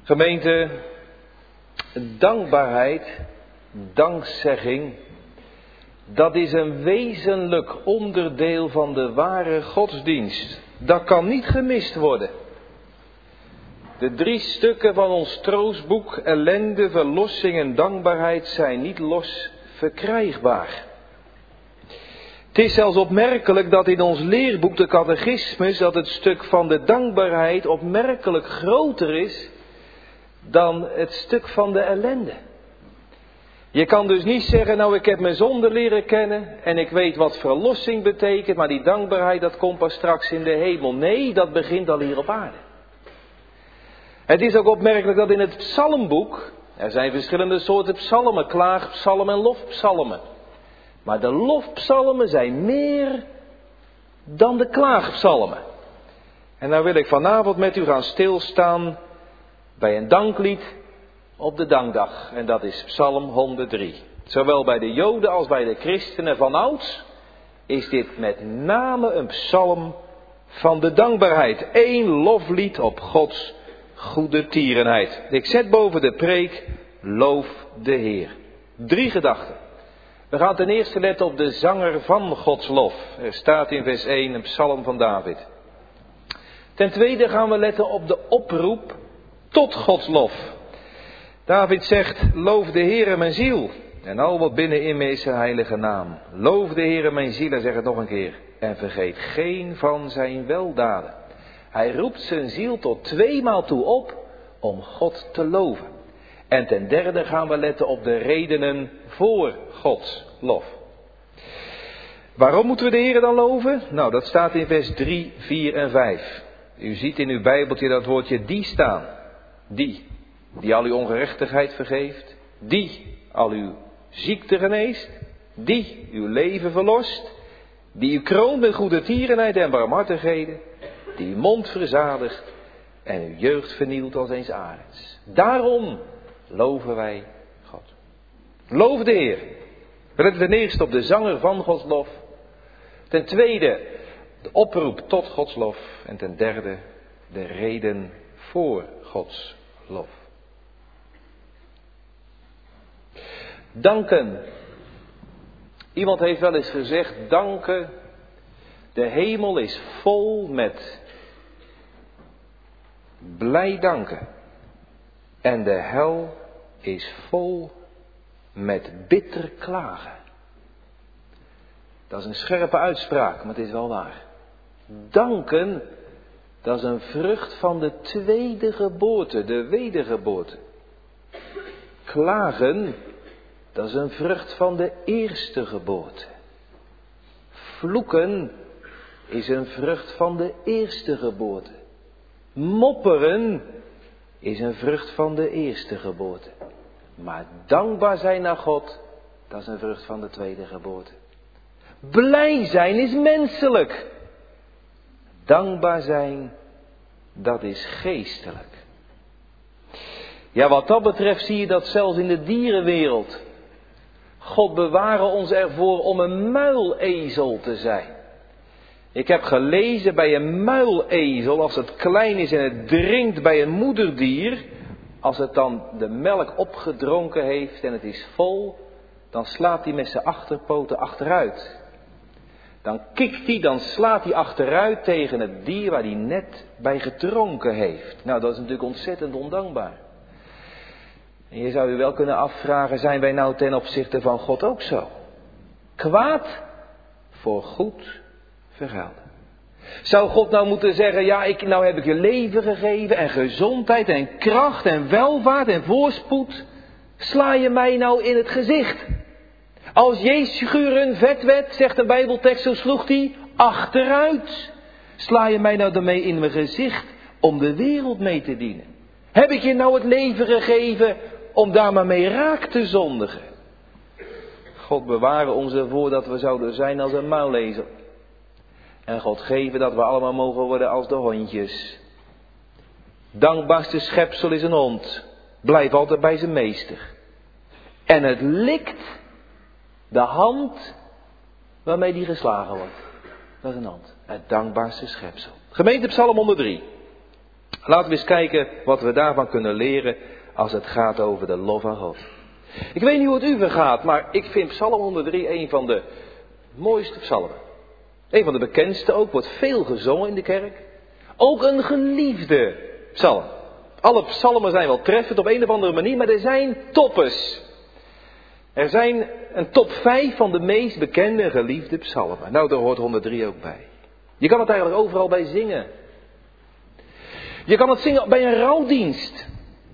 Gemeente, dankbaarheid, dankzegging, dat is een wezenlijk onderdeel van de ware godsdienst. Dat kan niet gemist worden. De 3 stukken van ons troostboek, ellende, verlossing en dankbaarheid, zijn niet los verkrijgbaar. Het is zelfs opmerkelijk dat in ons leerboek, de catechismus, dat het stuk van de dankbaarheid opmerkelijk groter is dan het stuk van de ellende. Je kan dus niet zeggen, nou ik heb mijn zonde leren kennen en ik weet wat verlossing betekent, maar die dankbaarheid dat komt pas straks in de hemel. Nee, dat begint al hier op aarde. Het is ook opmerkelijk dat in het psalmboek, er zijn verschillende soorten psalmen, klaagpsalmen en lofpsalmen. Maar de lofpsalmen zijn meer dan de klaagpsalmen. En nou wil ik vanavond met u gaan stilstaan bij een danklied op de dankdag. En dat is Psalm 103. Zowel bij de Joden als bij de christenen van ouds is dit met name een psalm van de dankbaarheid. 1 loflied op Gods goede tierenheid. Ik zet boven de preek, loof de Heer. 3 gedachten. We gaan ten eerste letten op de zanger van Gods lof. Er staat in vers 1 een psalm van David. Ten tweede gaan we letten op de oproep tot Gods lof. David zegt, loof de Heere mijn ziel en al wat binnenin me is zijn heilige naam. Loof de Heere mijn ziel, en zeg het nog een keer, en vergeet geen van zijn weldaden. Hij roept zijn ziel tot 2 maal toe op om God te loven. En ten derde gaan we letten op de redenen voor Gods lof. Waarom moeten we de Heere dan loven? Nou, dat staat in vers 3, 4 en 5. U ziet in uw Bijbeltje dat woordje die staan. Die al uw ongerechtigheid vergeeft. Die al uw ziekte geneest. Die uw leven verlost. Die u kroont met goede tierenheid en barmhartigheden. Die uw mond verzadigt en uw jeugd vernieuwt als eens arends. Daarom loven wij God. Loof de Heer. We letten ten eerste op de zanger van Gods lof. Ten tweede de oproep tot Gods lof. En ten derde de reden voor Gods lof. Danken. Iemand heeft wel eens gezegd, danken. De hemel is vol met blij danken. En de hel is vol met bitter klagen. Dat is een scherpe uitspraak, maar het is wel waar. Danken, dat is een vrucht van de tweede geboorte, de wedergeboorte. Klagen, dat is een vrucht van de eerste geboorte. Vloeken is een vrucht van de eerste geboorte. Mopperen is een vrucht van de eerste geboorte. Maar dankbaar zijn naar God, dat is een vrucht van de tweede geboorte. Blij zijn is menselijk. Dankbaar zijn, dat is geestelijk. Ja, wat dat betreft zie je dat zelfs in de dierenwereld. God beware ons ervoor om een muilezel te zijn. Ik heb gelezen bij een muilezel, als het klein is en het drinkt bij een moederdier, als het dan de melk opgedronken heeft en het is vol, dan slaat hij met zijn achterpoten achteruit. Dan kikt hij, dan slaat hij achteruit tegen het dier waar hij net bij gedronken heeft. Nou, dat is natuurlijk ontzettend ondankbaar. En je zou je wel kunnen afvragen, zijn wij nou ten opzichte van God ook zo? Kwaad voor goed vergelden. Zou God nou moeten zeggen, ja, nou heb ik je leven gegeven en gezondheid en kracht en welvaart en voorspoed. Sla je mij nou in het gezicht? Als Jeschuren vet werd, zegt de Bijbeltekst, zo sloeg hij achteruit. Sla je mij nou ermee in mijn gezicht om de wereld mee te dienen? Heb ik je nou het leven gegeven om daar maar mee raak te zondigen? God beware ons ervoor dat we zouden zijn als een muilezel. En God geven dat we allemaal mogen worden als de hondjes. Dankbaarste schepsel is een hond. Blijf altijd bij zijn meester. En het likt de hand waarmee die geslagen wordt. Dat is een hand. Het dankbaarste schepsel. Gemeente Psalm 103. Laten we eens kijken wat we daarvan kunnen leren als het gaat over de lof aan God. Ik weet niet hoe het u vergaat, maar ik vind Psalm 103 een van de mooiste psalmen. Een van de bekendste ook, wordt veel gezongen in de kerk. Ook een geliefde psalm. Alle psalmen zijn wel treffend op een of andere manier, maar er zijn toppers. Er zijn een top 5 van de meest bekende en geliefde psalmen. Nou, daar hoort 103 ook bij. Je kan het eigenlijk overal bij zingen. Je kan het zingen bij een rouwdienst.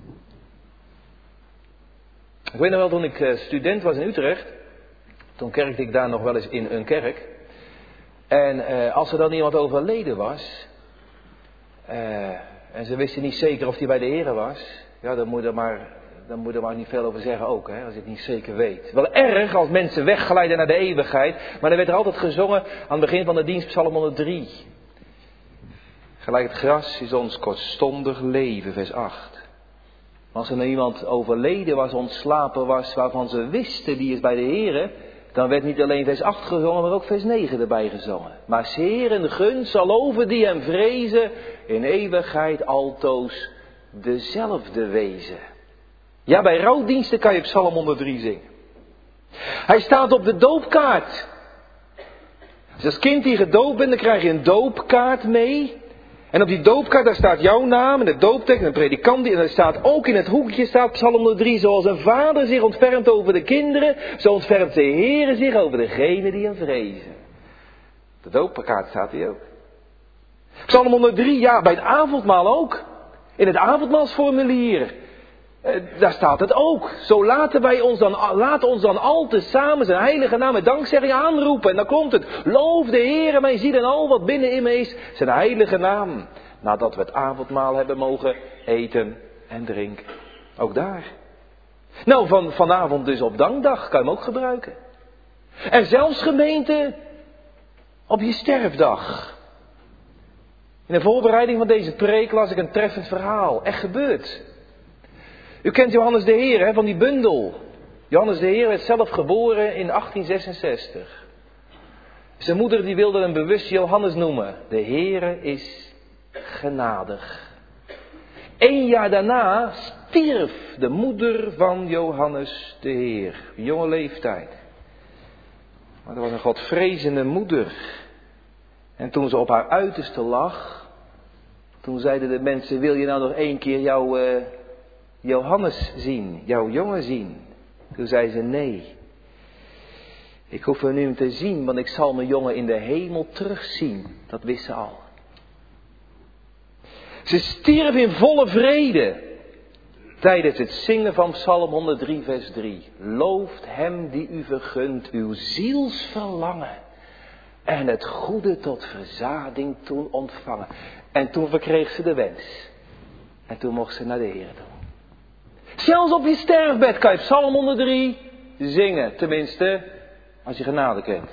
Ik weet nog wel, toen ik student was in Utrecht, toen kerkte ik daar nog wel eens in een kerk. En als er dan iemand overleden was, en ze wisten niet zeker of hij bij de Here was, ja, dan moet er maar niet veel over zeggen ook, hè, als je het niet zeker weet. Wel erg als mensen wegglijden naar de eeuwigheid, maar er werd er altijd gezongen aan het begin van de dienst Psalm 103. Gelijk het gras is ons kortstondig leven, vers 8. Als er nou iemand overleden was, ontslapen was, waarvan ze wisten die is bij de Here, dan werd niet alleen vers 8 gezongen, maar ook vers 9 erbij gezongen. Maar 's Heeren gunst zal over die hem vrezen, in eeuwigheid altoos dezelfde wezen. Ja, bij rouwdiensten kan je Psalm 103 zingen. Hij staat op de doopkaart. Dus als kind die gedoopt bent, dan krijg je een doopkaart mee. En op die doopkaart, daar staat jouw naam en de dooptekst en een predikant. En er staat ook in het hoekje, staat Psalm 103, zoals een vader zich ontfermt over de kinderen, zo ontfermt de Heere zich over degenen die hem vrezen. De doopkaart staat hier ook. Psalm 103, ja, bij het avondmaal ook. In het avondmaalsformulier. Daar staat het ook. Zo laten ons dan al tezamen zijn heilige naam met dankzegging aanroepen. En dan komt het. Loof de Heere mijn ziel en al wat binnen in me is. Zijn heilige naam. Nadat we het avondmaal hebben mogen eten en drinken. Ook daar. Nou, vanavond dus op dankdag kan je hem ook gebruiken. En zelfs gemeente op je sterfdag. In de voorbereiding van deze preek las ik een treffend verhaal. Echt gebeurd. U kent Johannes de Heer, hè, van die bundel. Johannes de Heer werd zelf geboren in 1866. Zijn moeder die wilde hem bewust Johannes noemen. De Heere is genadig. 1 jaar daarna stierf de moeder van Johannes de Heer. Jonge leeftijd. Maar dat was een godvrezende moeder. En toen ze op haar uiterste lag, toen zeiden de mensen, wil je nou nog 1 keer jouw Johannes zien, jouw jongen zien? Toen zei ze nee. Ik hoef hem nu te zien, want ik zal mijn jongen in de hemel terugzien. Dat wist ze al. Ze stierf in volle vrede tijdens het zingen van Psalm 103 vers 3. Looft hem die u vergunt uw zielsverlangen en het goede tot verzading toen ontvangen. En toen verkreeg ze de wens. En toen mocht ze naar de Heer toe. Zelfs op je sterfbed kan je Psalm 103 zingen. Tenminste, als je genade kent.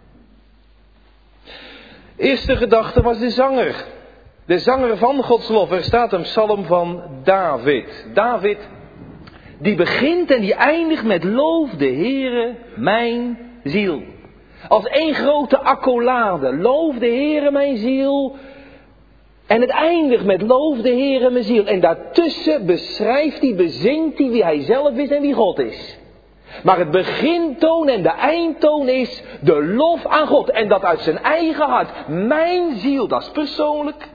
Eerste gedachte was de zanger. De zanger van Gods lof. Er staat een psalm van David. David, die begint en die eindigt met loof de Heere mijn ziel. Als één grote accolade. Loof de Heere mijn ziel. En het eindigt met loof de Heere mijn ziel. En daartussen beschrijft hij, bezingt hij wie hij zelf is en wie God is. Maar het begintoon en de eindtoon is de lof aan God. En dat uit zijn eigen hart. Mijn ziel, dat is persoonlijk.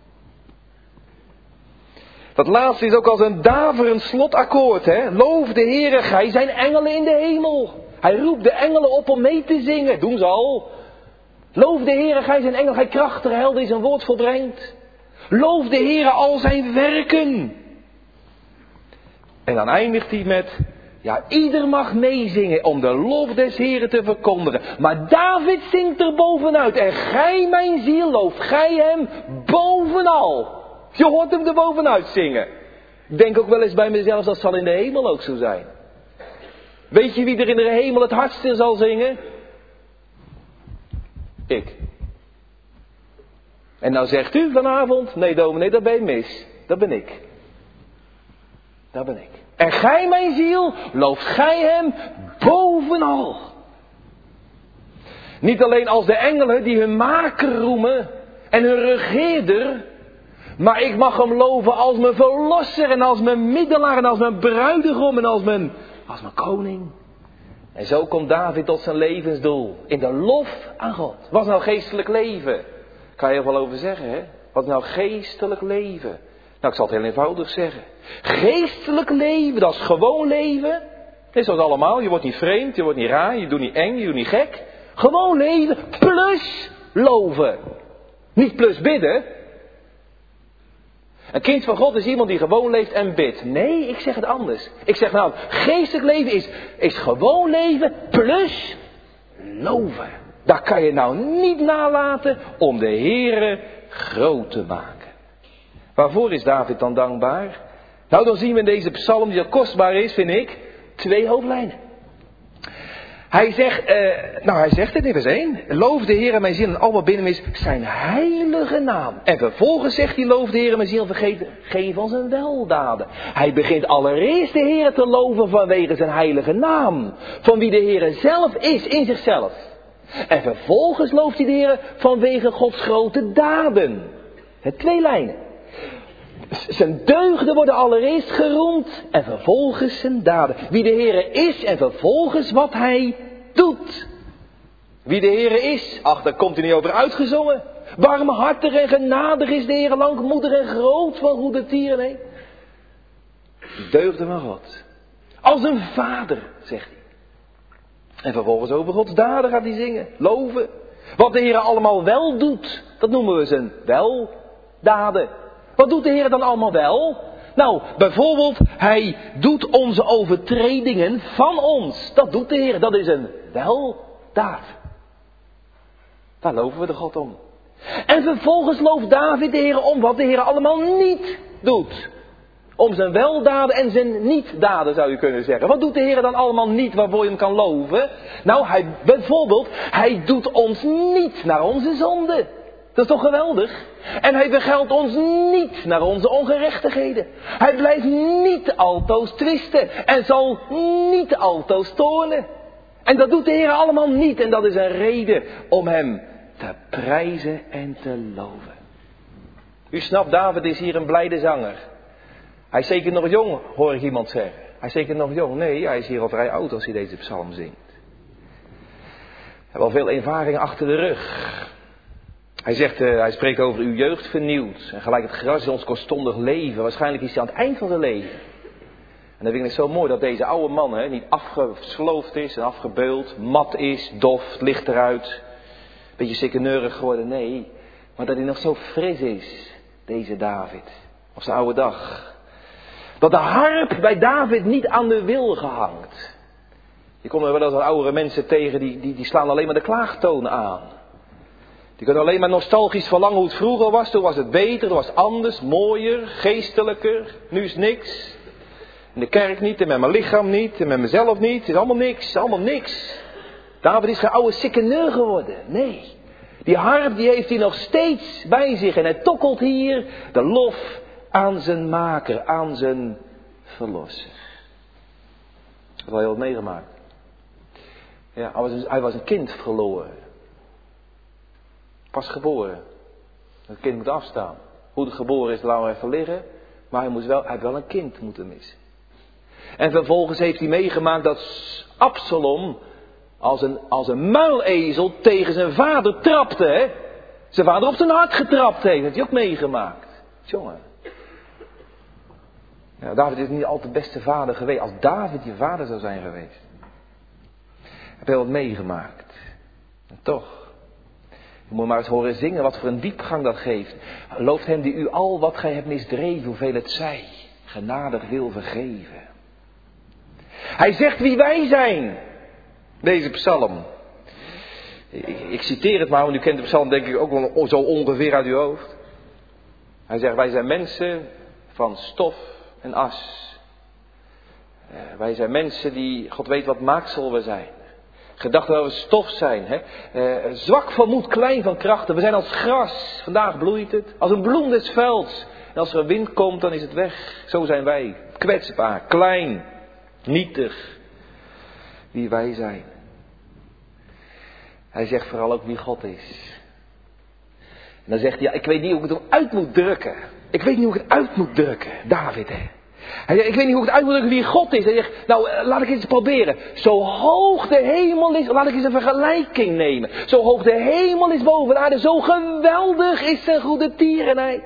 Dat laatste is ook als een daverend slotakkoord. Hè? Loof de Heere, gij zijn engelen in de hemel. Hij roept de engelen op om mee te zingen. Doen ze al. Loof de Heere, gij zijn engel, gij krachtige held die zijn woord volbrengt. Loof de Heere al zijn werken. En dan eindigt hij met, ja, ieder mag meezingen om de lof des Heeren te verkondigen. Maar David zingt er bovenuit. En gij mijn ziel, looft gij hem bovenal. Je hoort hem er bovenuit zingen. Ik denk ook wel eens bij mezelf, dat zal in de hemel ook zo zijn. Weet je wie er in de hemel het hardste zal zingen? Ik. En nou zegt u vanavond, nee dominee, dat ben je mis. Dat ben ik. Dat ben ik. En gij mijn ziel, looft gij hem bovenal. Niet alleen als de engelen die hun maker roemen en hun regeerder. Maar ik mag hem loven als mijn verlosser en als mijn middelaar en als mijn bruidegom en als mijn koning. En zo komt David tot zijn levensdoel. In de lof aan God. Wat is nou geestelijk leven? Kan je er wel over zeggen, hè? Wat is nou geestelijk leven? Nou, ik zal het heel eenvoudig zeggen. Geestelijk leven, dat is gewoon leven. Net zoals allemaal. Je wordt niet vreemd, je wordt niet raar, je doet niet eng, je doet niet gek. Gewoon leven plus loven. Niet plus bidden. Een kind van God is iemand die gewoon leeft en bidt. Nee, ik zeg het anders. Ik zeg nou, geestelijk leven is gewoon leven plus loven. Daar kan je nou niet nalaten om de Heere groot te maken. Waarvoor is David dan dankbaar? Nou, dan zien we in deze psalm, die zo kostbaar is, vind ik, 2 hoofdlijnen. Hij zegt het in vers 1. Loof de Heere mijn ziel en al wat binnen me is zijn heilige naam. En vervolgens zegt hij, loof de Heere mijn ziel en vergeet geen van zijn weldaden. Hij begint allereerst de Heere te loven vanwege zijn heilige naam. Van wie de Heere zelf is in zichzelf. En vervolgens looft hij de Heere vanwege Gods grote daden. Het 2 lijnen. Zijn deugden worden allereerst geroemd en vervolgens zijn daden. Wie de Heere is en vervolgens wat hij doet. Wie de Heere is, ach, daar komt hij niet over uitgezongen. Barmhartig en genadig is de Heere, langmoedig en groot van goede tieren. Nee. Deugden van God. Als een vader, zegt hij. En vervolgens over Gods daden gaat hij zingen, loven. Wat de Heere allemaal wel doet, dat noemen we zijn weldaden. Wat doet de Heer dan allemaal wel? Nou, bijvoorbeeld, hij doet onze overtredingen van ons. Dat doet de Heer, dat is een weldaad. Daar loven we de God om. En vervolgens looft David de Heer om wat de Heer allemaal niet doet. Om zijn weldaden en zijn niet-daden zou je kunnen zeggen. Wat doet de Heer dan allemaal niet waarvoor je hem kan loven? Nou, hij doet ons niet naar onze zonde. Dat is toch geweldig? En hij vergeldt ons niet naar onze ongerechtigheden. Hij blijft niet altoos twisten. En zal niet altoos toornen. En dat doet de Heer allemaal niet. En dat is een reden om hem te prijzen en te loven. U snapt, David is hier een blijde zanger. Hij is zeker nog jong, hoor ik iemand zeggen. Hij is zeker nog jong. Nee, hij is hier al vrij oud als hij deze psalm zingt. Hij heeft al veel ervaring achter de rug. Hij spreekt over uw jeugd vernieuwd. En gelijk het gras is ons kortstondig leven. Waarschijnlijk is hij aan het eind van zijn leven. En dan vind ik het zo mooi dat deze oude man niet afgesloofd is en afgebeuld. Mat is, dof, het licht eruit. Beetje sikkeneurig geworden. Nee, maar dat hij nog zo fris is. Deze David. Op zijn oude dag. Dat de harp bij David niet aan de wil gehangt. Je komt er wel eens oudere mensen tegen die slaan alleen maar de klaagtoon aan. Die kunnen alleen maar nostalgisch verlangen hoe het vroeger was. Toen was het beter, toen was het anders, mooier, geestelijker. Nu is niks. In de kerk niet, en met mijn lichaam niet, en met mezelf niet. Het is allemaal niks. David is geen oude sikkeneur geworden. Nee. Die harp die heeft hij nog steeds bij zich. En hij tokkelt hier de lof aan zijn maker, aan zijn verlosser. Dat heb je wel meegemaakt. Ja, hij was een kind verloren. Pas geboren. Het kind moet afstaan. Hoe het geboren is, laten we even liggen. Maar hij heeft wel een kind moeten missen. En vervolgens heeft hij meegemaakt dat Absalom als een muilezel tegen zijn vader trapte. Hè? Zijn vader op zijn hart getrapt heeft. Dat heeft hij ook meegemaakt. Jongen. Ja, David is niet altijd de beste vader geweest. Als David je vader zou zijn geweest. Heb je wat meegemaakt. En toch. Je moet maar eens horen zingen wat voor een diepgang dat geeft. Looft hem die u al wat gij hebt misdreven, hoeveel het zij, genadig wil vergeven. Hij zegt wie wij zijn. Deze psalm. Ik citeer het maar, want u kent de psalm denk ik ook wel zo ongeveer uit uw hoofd. Hij zegt wij zijn mensen van stof en as. Wij zijn mensen die, God weet wat maaksel we zijn. Gedachten dat we stof zijn. Hè? Zwak van moed, klein van krachten. We zijn als gras. Vandaag bloeit het. Als een bloem des velds. En als er een wind komt, dan is het weg. Zo zijn wij. Kwetsbaar, klein, nietig. Wie wij zijn. Hij zegt vooral ook wie God is. En dan zegt hij, ja, ik weet niet hoe ik het uit moet drukken. ik weet niet hoe ik het uit moet drukken. David, hè. Hij zegt, ik weet niet hoe ik het uit moet drukken wie God is. Hij zegt, nou, laat ik eens proberen. Zo hoog de hemel is, laat ik eens een vergelijking nemen. Zo hoog de hemel is boven de aarde, zo geweldig is zijn goede tierenheid.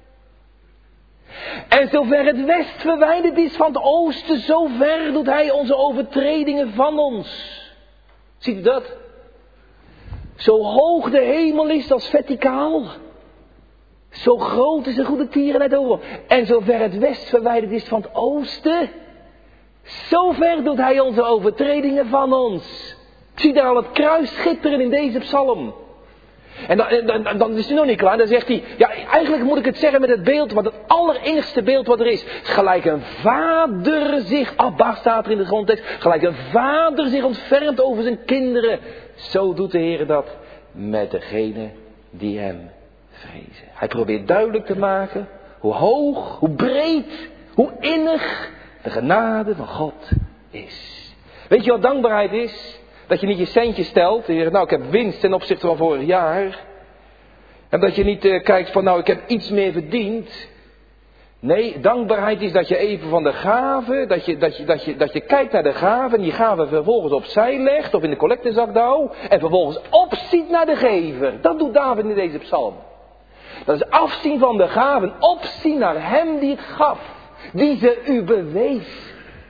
En zover het west verwijderd is van het oosten, zo ver doet hij onze overtredingen van ons. Ziet u dat? Zo hoog de hemel is, dat is verticaal. Zo groot is de goede tierenheid over. En zover het west verwijderd is van het oosten, zo ver doet hij onze overtredingen van ons. Ik zie daar al het kruis schitteren in deze psalm. En dan is hij nog niet klaar. Dan zegt hij, ja, eigenlijk moet ik het zeggen met het beeld, wat het allereerste beeld wat er is. Gelijk een vader zich, Abba staat er in de grondtekst, gelijk een vader zich ontfermt over zijn kinderen. Zo doet de Heer dat met degene die hem vrezen. Hij probeert duidelijk te maken hoe hoog, hoe breed, hoe innig de genade van God is. Weet je wat dankbaarheid is? Dat je niet je centje stelt en je zegt, nou ik heb winst ten opzichte van vorig jaar. En dat je niet kijkt van, nou ik heb iets meer verdiend. Nee, dankbaarheid is dat je even van de gave, dat je kijkt naar de gave en die gave vervolgens opzij legt of in de collectezakdouw. En vervolgens opziet naar de gever. Dat doet David in deze psalm. Dat is afzien van de gaven, opzien naar hem die het gaf, die ze u bewees.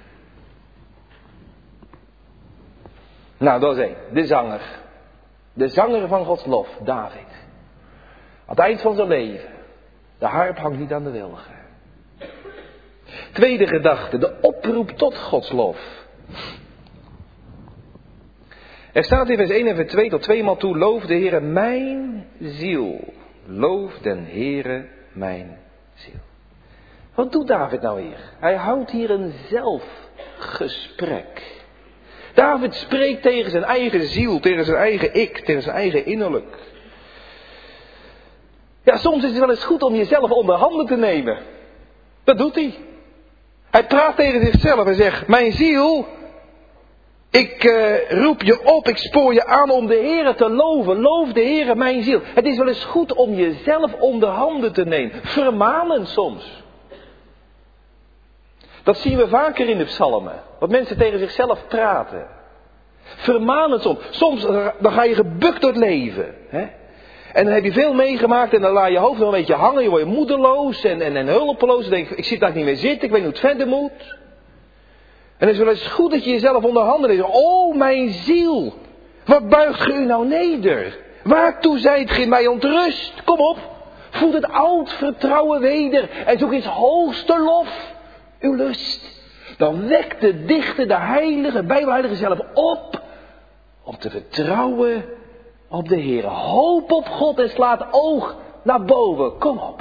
Nou, dat is één. De zanger. De zanger van Gods lof, David. Aan het eind van zijn leven. De harp hangt niet aan de wilgen. Tweede gedachte, de oproep tot Gods lof. Er staat in vers 1 en vers 2 tot tweemaal toe, loof de Heere mijn ziel. Loof den Heere mijn ziel. Wat doet David nou hier? Hij houdt hier een zelfgesprek. David spreekt tegen zijn eigen ziel, tegen zijn eigen ik, tegen zijn eigen innerlijk. Ja, soms is het wel eens goed om jezelf onder handen te nemen. Dat doet hij. Hij praat tegen zichzelf en zegt, mijn ziel, ik roep je op, ik spoor je aan om de Heere te loven. Loof de Heere mijn ziel. Het is wel eens goed om jezelf onder handen te nemen. Vermanen soms. Dat zien we vaker in de psalmen. Dat mensen tegen zichzelf praten. Vermanen soms. Soms dan ga je gebukt door het leven. Hè? En dan heb je veel meegemaakt en dan laat je hoofd nog een beetje hangen. Je wordt moedeloos en hulpeloos. Dan denk je, ik zit daar niet meer zitten, ik weet niet hoe het verder moet. En het is wel eens goed dat je jezelf onder handen neemt. Oh mijn ziel, wat buigt ge u nou neder? Waartoe zijt ge mij ontrust? Kom op, voed het oud vertrouwen weder en zoek eens hoogste lof. Uw lust. Dan wekt de dichter, de heilige, bijbelheilige zelf op. Om te vertrouwen op de Heer. Hoop op God en slaat oog naar boven. Kom op.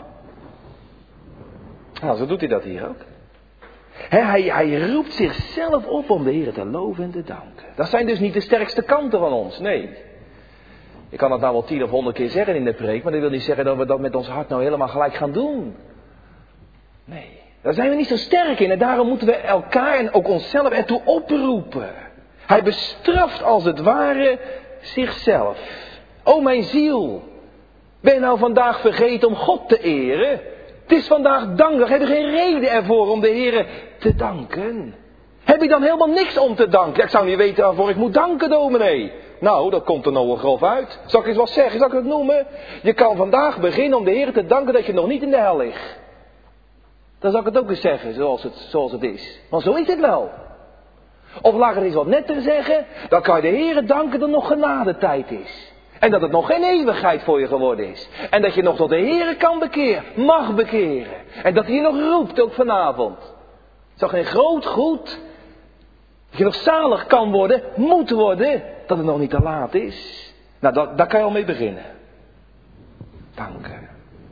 Nou, zo doet hij dat hier ook. Hij roept zichzelf op om de Heer te loven en te danken. Dat zijn dus niet de sterkste kanten van ons. Nee. Ik kan het nou wel 10 of 100 keer zeggen in de preek. Maar dat wil niet zeggen dat we dat met ons hart nou helemaal gelijk gaan doen. Nee. Daar zijn we niet zo sterk in en daarom moeten we elkaar en ook onszelf ertoe oproepen. Hij bestraft als het ware zichzelf. O mijn ziel, ben je nou vandaag vergeten om God te eren? Het is vandaag dankdag, heb je geen reden ervoor om de Heer te danken? Heb je dan helemaal niks om te danken? Ik zou niet weten waarvoor ik moet danken, dominee. Nou, dat komt er nou wel grof uit. Zal ik eens wat zeggen, zal ik het noemen? Je kan vandaag beginnen om de Heer te danken dat je nog niet in de hel ligt. Dan zal ik het ook eens zeggen zoals het is. Want zo is het wel. Of laat ik het eens wat netter zeggen. Dan kan je de Heere danken dat er nog genadetijd is. En dat het nog geen eeuwigheid voor je geworden is. En dat je nog tot de Heere kan bekeren. Mag bekeren. En dat hij je nog roept ook vanavond. Het is toch geen groot goed. Dat je nog zalig kan worden. Moet worden. Dat het nog niet te laat is. Nou, daar kan je al mee beginnen. Danken.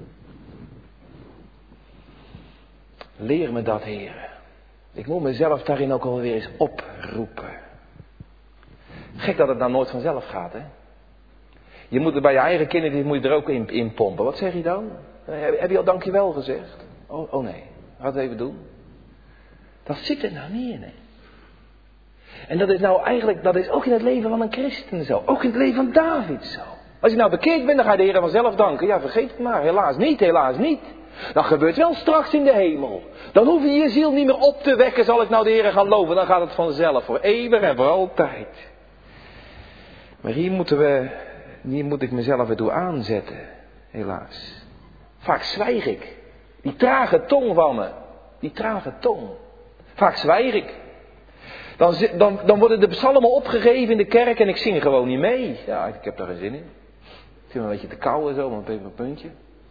Leer me dat, Heer. Ik moet mezelf daarin ook alweer eens oproepen. Gek dat het nou nooit vanzelf gaat, hè? Je moet er bij je eigen kinderen, moet je er ook in pompen. Wat zeg je dan? Heb je al dankjewel gezegd? Oh nee, ga het even doen. Dat zit er nou niet in, hè? En dat is nou eigenlijk, dat is ook in het leven van een christen zo. Ook in het leven van David zo. Als je nou bekeerd bent, dan ga je de Heer vanzelf danken. Ja, vergeet het maar. Helaas niet, helaas niet. Dat gebeurt wel straks in de hemel. Dan hoef je je ziel niet meer op te wekken, zal ik nou de Heer gaan loven. Dan gaat het vanzelf, voor eeuwig en voor altijd. Maar hier moet ik mezelf ertoe aanzetten, helaas. Vaak zwijg ik. Die trage tong van me. Die trage tong. Vaak zwijg ik. Dan worden de psalmen opgegeven in de kerk en ik zing gewoon niet mee. Ja, ik heb daar geen zin in. Ik vind me een beetje te kou en zo, maar even een puntje.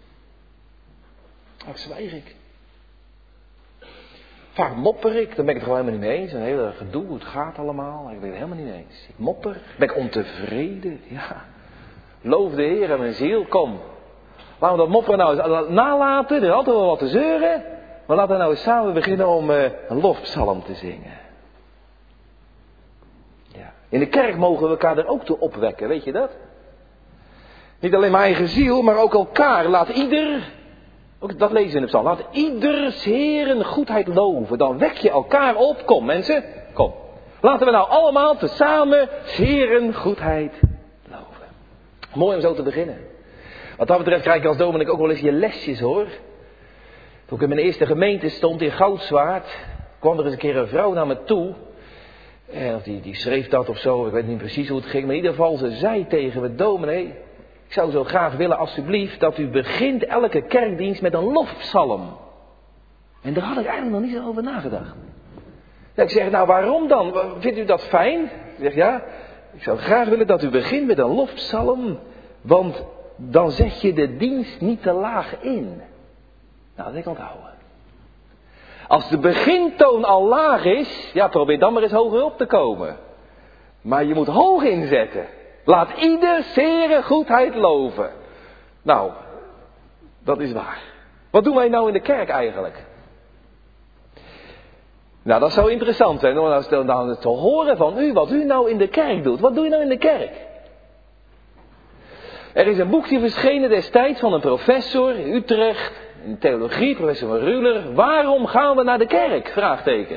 Vaak zwijg ik. Vaak mopper ik, dan ben ik het gewoon helemaal niet mee eens. Een hele gedoe, hoe het gaat allemaal. Ik ben het helemaal niet mee eens. Ik mopper, ben ik ontevreden. Ja. Loof de Heer en mijn ziel, kom. Laten we dat mopperen nou eens nalaten. Er is altijd wel wat te zeuren. Maar laten we nou eens samen beginnen om een lofpsalm te zingen. Ja. In de kerk mogen we elkaar er ook toe opwekken, weet je dat? Niet alleen mijn eigen ziel, maar ook elkaar. Laat ieder, ook dat lezen we in de psalm, laat ieders Heeren goedheid loven. Dan wek je elkaar op. Kom mensen, kom. Laten we nou allemaal tezamen Heeren goedheid loven. Mooi om zo te beginnen. Wat dat betreft krijg ik als dominee ook wel eens je lesjes hoor. Toen ik in mijn eerste gemeente stond in Goudswaard, kwam er eens een keer een vrouw naar me toe. En die schreef dat of zo, ik weet niet precies hoe het ging. Maar in ieder geval, ze zei tegen me, dominee, ik zou zo graag willen alsjeblieft dat u begint elke kerkdienst met een lofpsalm. En daar had ik eigenlijk nog niet zo over nagedacht. Ja, ik zeg, nou waarom dan? Vindt u dat fijn? Ik zeg, ja, ik zou graag willen dat u begint met een lofpsalm. Want dan zet je de dienst niet te laag in. Nou, dat heb ik onthouden. Als de begintoon al laag is, ja, probeer dan maar eens hoger op te komen. Maar je moet hoog inzetten. Laat ieder Heere goedheid loven. Nou, dat is waar. Wat doen wij nou in de kerk eigenlijk? Nou, dat zou interessant zijn om nou te horen van u wat u nou in de kerk doet. Wat doe je nou in de kerk? Er is een boekje verschenen destijds van een professor in Utrecht, in theologie, professor Van Ruler. Waarom gaan we naar de kerk? Vraagteken.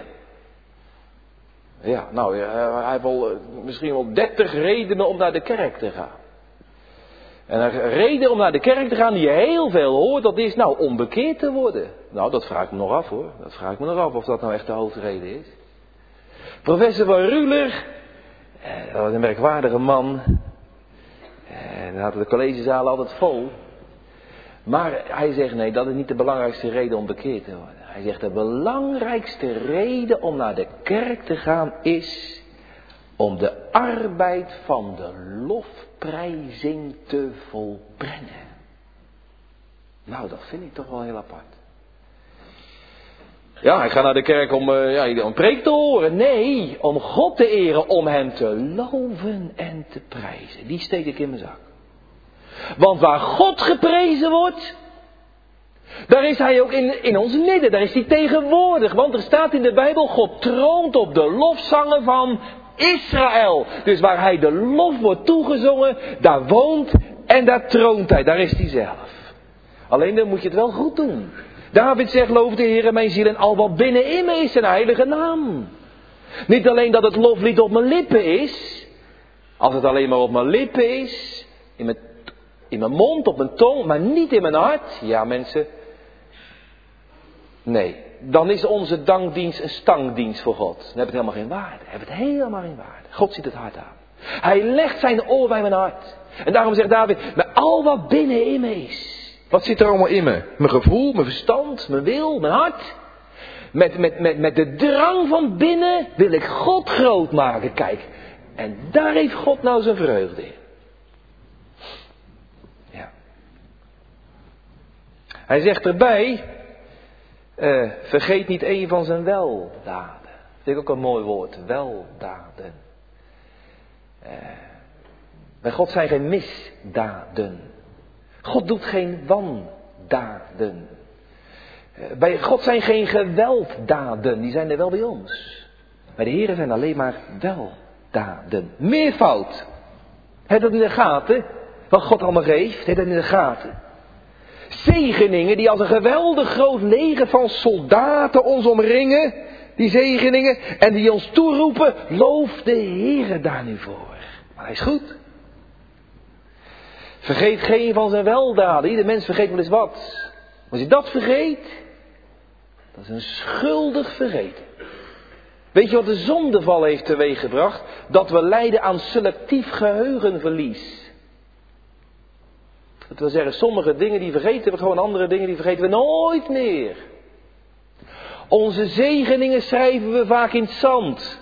Ja, nou, hij heeft misschien wel 30 redenen om naar de kerk te gaan. En een reden om naar de kerk te gaan die je heel veel hoort, dat is nou om bekeerd te worden. Nou, dat vraag ik me nog af hoor. Dat vraag ik me nog af of dat nou echt de hoofdreden is. Professor Van Ruler, dat was een merkwaardige man. En dan hadden de collegezalen altijd vol. Maar hij zegt nee, dat is niet de belangrijkste reden om bekeerd te worden. Hij zegt de belangrijkste reden om naar de kerk te gaan is om de arbeid van de lofprijzing te volbrengen. Nou, dat vind ik toch wel heel apart. Ja, ik ga naar de kerk om een preek te horen. Nee, om God te eren, om hem te loven en te prijzen. Die steek ik in mijn zak. Want waar God geprezen wordt, daar is hij ook in ons midden. Daar is hij tegenwoordig. Want er staat in de Bijbel, God troont op de lofzangen van Israël. Dus waar hij de lof wordt toegezongen, daar woont en daar troont hij. Daar is hij zelf. Alleen dan moet je het wel goed doen. David zegt, loof de Heer mijn ziel en al wat binnenin me is zijn heilige naam. Niet alleen dat het loflied op mijn lippen is. Als het alleen maar op mijn lippen is. In mijn mond, op mijn tong, maar niet in mijn hart. Ja mensen. Nee, dan is onze dankdienst een stangdienst voor God. Dan heb het helemaal geen waarde. Heb het helemaal geen waarde. God ziet het hart aan. Hij legt zijn oor bij mijn hart. En daarom zegt David, met al wat binnenin me is. Wat zit er allemaal in me? Mijn gevoel, mijn verstand, mijn wil, mijn hart. Met de drang van binnen wil ik God groot maken. Kijk, en daar heeft God nou zijn vreugde in. Ja. Hij zegt erbij, vergeet niet een van zijn weldaden. Dat vind ik ook een mooi woord, weldaden. Bij God zijn geen misdaden. God doet geen wandaden. Bij God zijn geen gewelddaden, die zijn er wel bij ons. Bij de Heere zijn alleen maar weldaden. Meervoud. Heb dat in de gaten? Wat God allemaal geeft, heb dat in de gaten? Zegeningen die als een geweldig groot leger van soldaten ons omringen. Die zegeningen. En die ons toeroepen, loof de Heere daar nu voor. Maar hij is goed. Vergeet geen van zijn weldaden. Ieder mens vergeet wel eens wat. Als je dat vergeet, dat is een schuldig vergeten. Weet je wat de zondeval heeft teweeggebracht? Dat we lijden aan selectief geheugenverlies. Dat wil zeggen, sommige dingen die vergeten we gewoon, andere dingen die vergeten we nooit meer. Onze zegeningen schrijven we vaak in het zand.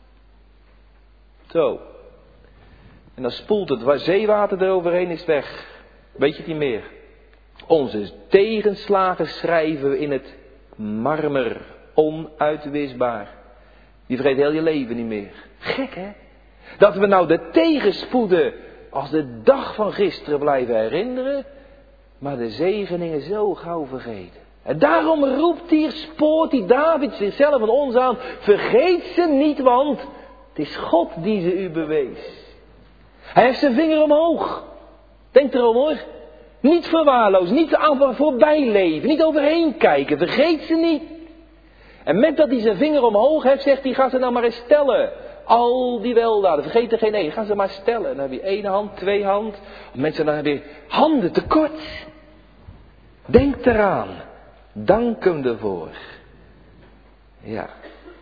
Zo. En dan spoelt het zeewater eroverheen, is het weg. Weet je het niet meer. Onze tegenslagen schrijven we in het marmer. Onuitwisbaar. Je vergeet heel je leven niet meer. Gek hè? Dat we nou de tegenspoeden als de dag van gisteren blijven herinneren. Maar de zegeningen zo gauw vergeten. En daarom roept hier, spoort die David zichzelf en ons aan. Vergeet ze niet, want het is God die ze u bewees. Hij heeft zijn vinger omhoog. Denk erom hoor. Niet verwaarloos, niet aan voorbij leven, niet overheen kijken. Vergeet ze niet. En met dat hij zijn vinger omhoog heeft, zegt hij, ga ze nou maar eens tellen. Al die weldaden, vergeet er geen één, ga ze maar stellen. Dan heb je 1 hand, 2 hand. Mensen, dan heb je handen tekort. Denk eraan. Dank hem ervoor. Ja.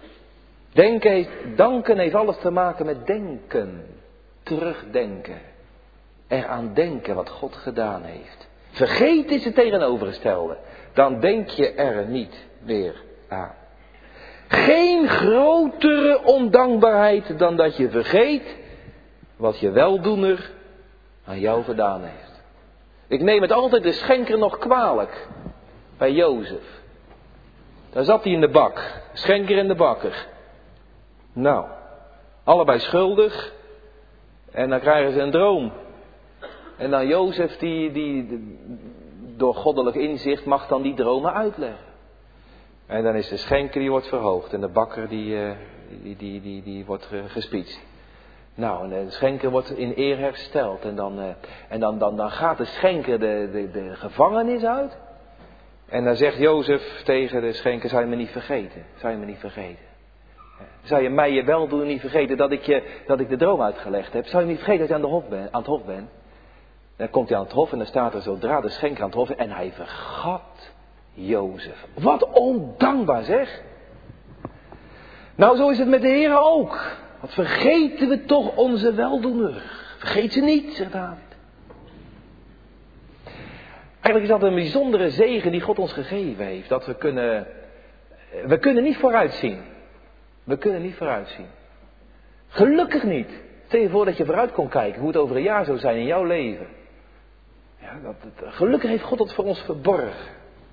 Danken heeft alles te maken met denken. Terugdenken. Eraan denken wat God gedaan heeft. Vergeet is het tegenovergestelde. Dan denk je er niet meer aan. Geen grotere ondankbaarheid dan dat je vergeet wat je weldoener aan jou gedaan heeft. Ik neem het altijd de schenker nog kwalijk. Bij Jozef. Daar zat hij in de bak. Schenker en de bakker. Nou, allebei schuldig. En dan krijgen ze een droom. En dan Jozef die door goddelijk inzicht mag dan die dromen uitleggen. En dan is de schenker die wordt verhoogd. En de bakker die wordt gespietst. Nou, en de schenker wordt in eer hersteld. En dan gaat de schenker de gevangenis uit. En dan zegt Jozef tegen de schenker, zou je me niet vergeten? Zou je me niet vergeten? Zou je mij je weldoen niet vergeten dat ik de droom uitgelegd heb? Zou je niet vergeten dat je aan het hof bent? Dan komt hij aan het hof en dan staat er zodra de schenker aan het hof en hij vergat Jozef. Wat ondankbaar zeg. Nou, zo is het met de Heer ook. Wat vergeten we toch onze weldoener. Vergeet ze niet, zegt David. Eigenlijk is dat een bijzondere zegen die God ons gegeven heeft. Dat we kunnen niet vooruitzien. We kunnen niet vooruitzien. Gelukkig niet. Stel je voor dat je vooruit kon kijken hoe het over een jaar zou zijn in jouw leven. Ja, gelukkig heeft God het voor ons verborgen.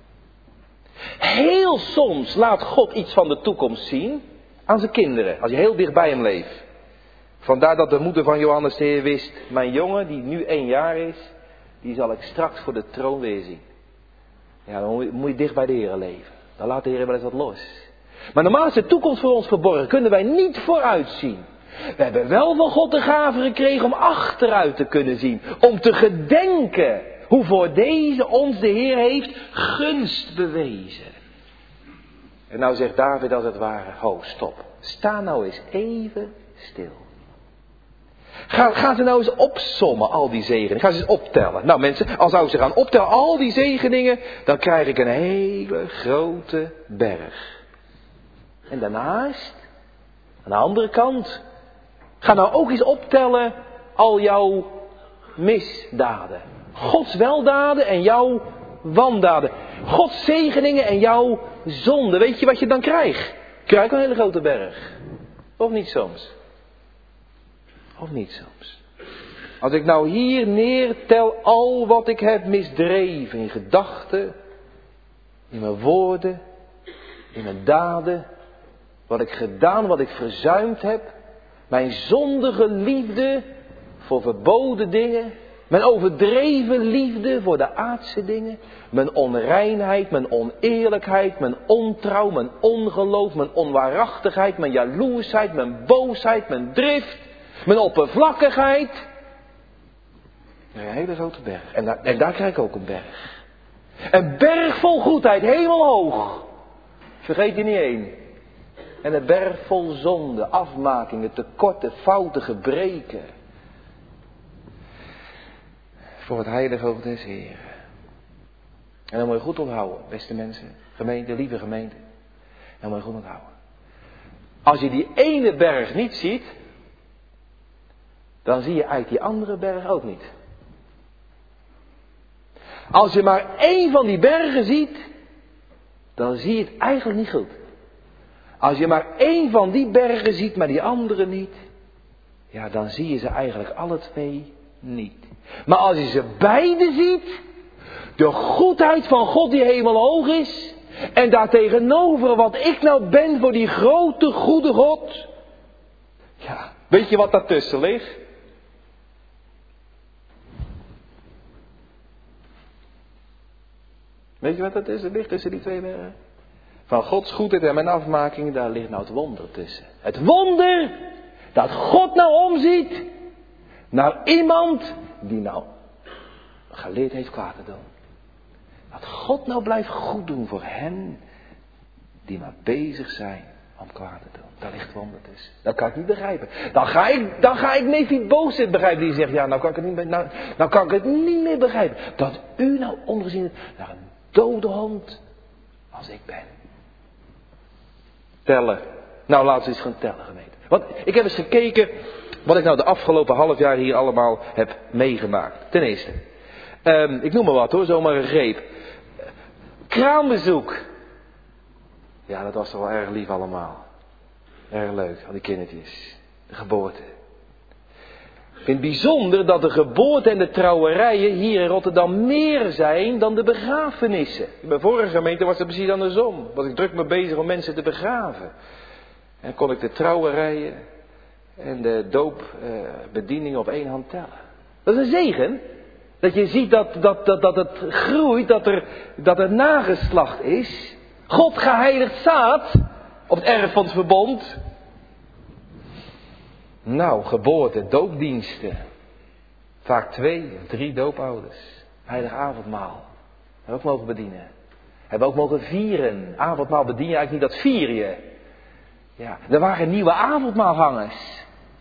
Heel soms laat God iets van de toekomst zien aan zijn kinderen. Als je heel dicht bij hem leeft. Vandaar dat de moeder van Johannes de Heer wist. Mijn jongen die nu 1 jaar is. Die zal ik straks voor de troon weer zien. Ja, dan moet je dicht bij de Heer leven. Dan laat de Heer wel eens wat los. Maar normaal is de toekomst voor ons verborgen. Kunnen wij niet vooruitzien. We hebben wel van God de gave gekregen om achteruit te kunnen zien. Om te gedenken hoe voor deze ons de Heer heeft gunst bewezen. En nou zegt David als het ware, ho stop. Sta nou eens even stil. Ga ze nou eens opsommen, al die zegeningen. Ga ze eens optellen. Nou mensen, als zou ze gaan optellen, al die zegeningen, dan krijg ik een hele grote berg. En daarnaast, aan de andere kant, ga nou ook eens optellen al jouw misdaden. Gods weldaden en jouw wandaden. Gods zegeningen en jouw zonde. Weet je wat je dan krijgt? Krijg een hele grote berg. Of niet soms? Of niet soms? Als ik nou hier neertel al wat ik heb misdreven in gedachten, in mijn woorden, in mijn daden, wat ik gedaan, wat ik verzuimd heb, mijn zondige liefde voor verboden dingen, mijn overdreven liefde voor de aardse dingen, mijn onreinheid, mijn oneerlijkheid, mijn ontrouw, mijn ongeloof, mijn onwaarachtigheid, mijn jaloersheid, mijn boosheid, mijn drift, mijn oppervlakkigheid. Een hele grote berg. En daar krijg ik ook een berg. Een berg vol goedheid, hemelhoog. Vergeet je niet één. En een berg vol zonde, afmakingen, tekorten, fouten, gebreken. Voor het heilige oog des Heeren. En dan moet je goed onthouden, beste mensen, gemeente, lieve gemeente. En dan moet je goed onthouden. Als je die ene berg niet ziet, dan zie je eigenlijk die andere berg ook niet. Als je maar één van die bergen ziet, dan zie je het eigenlijk niet goed. Als je maar één van die bergen ziet, maar die andere niet, ja, dan zie je ze eigenlijk alle twee niet. Maar als je ze beide ziet, de goedheid van God die hemelhoog is, en daartegenover wat ik nou ben voor die grote goede God. Ja, weet je wat daartussen ligt? Weet je wat daartussen ligt, tussen die twee bergen? Van Gods goedheid en mijn afmaking, daar ligt nou het wonder tussen. Het wonder dat God nou omziet naar iemand die nou geleerd heeft kwaad te doen. Dat God nou blijft goed doen voor hen die maar bezig zijn om kwaad te doen. Daar ligt wonder tussen. Dat kan ik niet begrijpen. Dan ga ik Mephibosheth begrijpen die zegt, ja, nou kan ik het niet meer begrijpen. Dat u nou omgezien hebt naar een dode hond als ik ben. Tellen. Nou, laten we eens gaan tellen, gemeente. Want ik heb eens gekeken wat ik nou de afgelopen half jaar hier allemaal heb meegemaakt. Ten eerste, ik noem maar wat hoor, zomaar een greep. Kraambezoek. Ja, dat was toch wel erg lief allemaal. Erg leuk, al die kindertjes. De geboorte. Ik vind het bijzonder dat de geboorte en de trouwerijen hier in Rotterdam meer zijn dan de begrafenissen. In mijn vorige gemeente was het precies andersom. Was ik druk mee bezig om mensen te begraven. En kon ik de trouwerijen en de doopbedieningen op één hand tellen. Dat is een zegen. Dat je ziet dat het groeit, dat er nageslacht is. God geheiligd zaad op het erf van het verbond. Nou, geboorte, doopdiensten. Vaak 2 of 3 doopouders. Heilig avondmaal. Hebben we ook mogen bedienen. Hebben we ook mogen vieren. Avondmaal bedien je eigenlijk niet, dat vier je. Ja, er waren nieuwe avondmaalhangers.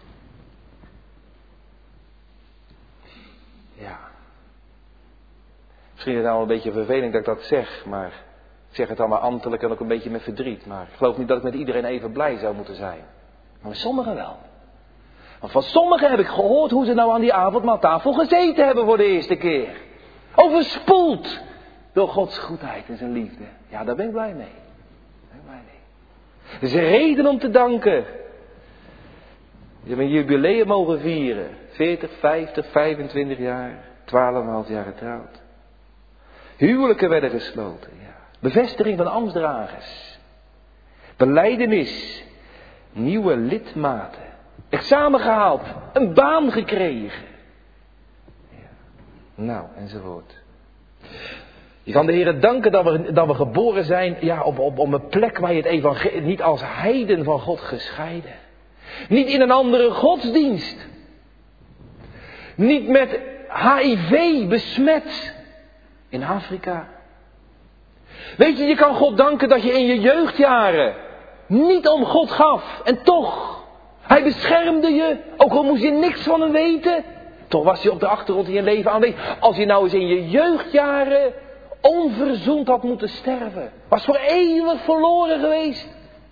Ja. Misschien is het nou een beetje vervelend dat ik dat zeg, maar ik zeg het allemaal ambtelijk en ook een beetje met verdriet. Maar ik geloof niet dat ik met iedereen even blij zou moeten zijn. Maar met sommigen wel. Want van sommigen heb ik gehoord hoe ze nou aan die avondmaaltafel gezeten hebben voor de eerste keer. Overspoeld door Gods goedheid en zijn liefde. Ja, daar ben ik blij mee. Het is een reden om te danken. Je hebt een jubileum mogen vieren. 40, 50, 25 jaar. 12,5 jaar getrouwd. Huwelijken werden gesloten. Ja. Bevestiging van ambtsdragers. Belijdenis. Nieuwe lidmaten. Examen gehaald. Een baan gekregen. Ja. Nou, enzovoort. Je kan de Heer danken dat we geboren zijn, ja, op een plek waar je het evangelie niet als heiden van God gescheiden. Niet in een andere godsdienst. Niet met HIV besmet in Afrika. Weet je kan God danken dat je in je jeugdjaren niet om God gaf. En toch, Hij beschermde je, ook al moest je niks van hem weten. Toch was hij op de achtergrond in je leven aanwezig. Als je nou eens in je jeugdjaren onverzoend had moeten sterven. Was voor eeuwig verloren geweest.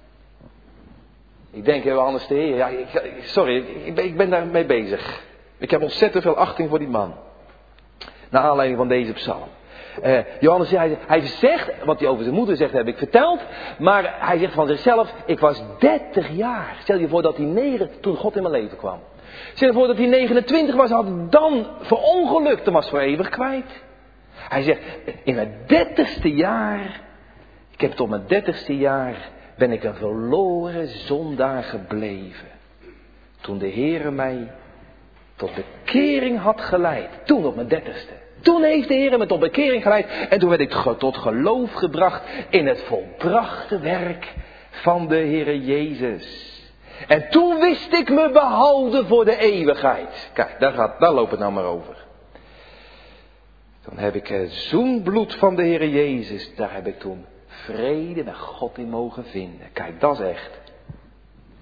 Ik denk heel anders de Heer. Ja, ik ben daar mee bezig. Ik heb ontzettend veel achting voor die man. Naar aanleiding van deze psalm. Johannes, hij zegt, wat hij over zijn moeder zegt, heb ik verteld. Maar hij zegt van zichzelf, ik was 30 jaar. Stel je voor dat hij toen God in mijn leven kwam. Stel je voor dat hij 29 was, had dan verongelukt en was voor eeuwig kwijt. Hij zegt, in mijn 30ste jaar, ik heb tot mijn 30ste jaar, ben ik een verloren zondaar gebleven. Toen de Heere mij tot bekering had geleid. Toen op mijn 30ste. Toen heeft de Heere me tot bekering geleid. En toen werd ik tot geloof gebracht in het volbrachte werk van de Heere Jezus. En toen wist ik me behouden voor de eeuwigheid. Kijk, daar loopt het nou maar over. Dan heb ik het zoenbloed van de Heere Jezus. Daar heb ik toen vrede met God in mogen vinden. Kijk, dat is echt.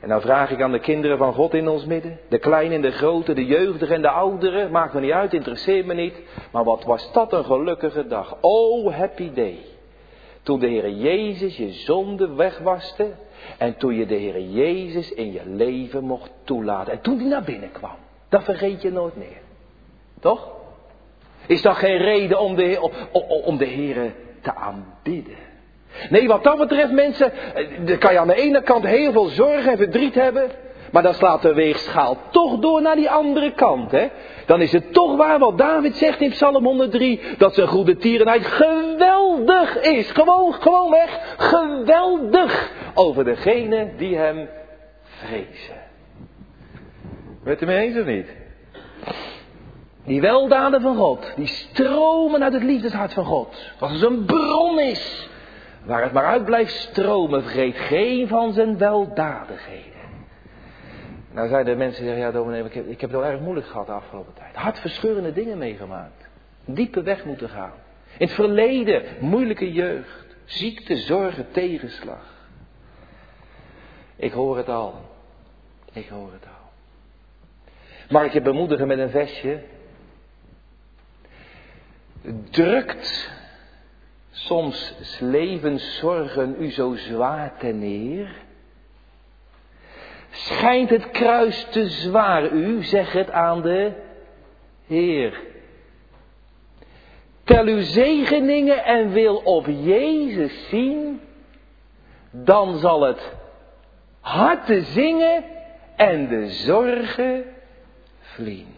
En dan vraag ik aan de kinderen van God in ons midden. De kleine en de grote, de jeugdigen en de ouderen. Maakt me niet uit, interesseert me niet. Maar wat was dat een gelukkige dag. Oh, happy day. Toen de Heer Jezus je zonde wegwaste. En toen je de Heer Jezus in je leven mocht toelaten. En toen die naar binnen kwam. Dat vergeet je nooit meer. Toch? Is dat geen reden om de Heer te aanbidden? Nee, wat dat betreft mensen, dan kan je aan de ene kant heel veel zorg en verdriet hebben. Maar dan slaat de weegschaal toch door naar die andere kant. Hè? Dan is het toch waar wat David zegt in Psalm 103. Dat zijn goede tierenheid geweldig is. Gewoon weg. Geweldig over degene die hem vrezen. Bent u mee eens of niet? Die weldaden van God. Die stromen uit het liefdeshart van God. Als het een bron is. Waar het maar uit blijft stromen. Vergeet geen van zijn weldadigheden. Nou zijn er mensen die zeggen, ja dominee, ik heb het wel erg moeilijk gehad de afgelopen tijd. Hartverscheurende dingen meegemaakt. Diepe weg moeten gaan. In het verleden, moeilijke jeugd. Ziekte, zorgen, tegenslag. Ik hoor het al. Mag ik je bemoedigen met een versje? Drukt soms 's levens zorgen u zo zwaar ten neer? Schijnt het kruis te zwaar u, zeg het aan de Heer. Tel uw zegeningen en wil op Jezus zien, dan zal het harte zingen en de zorgen vliehen.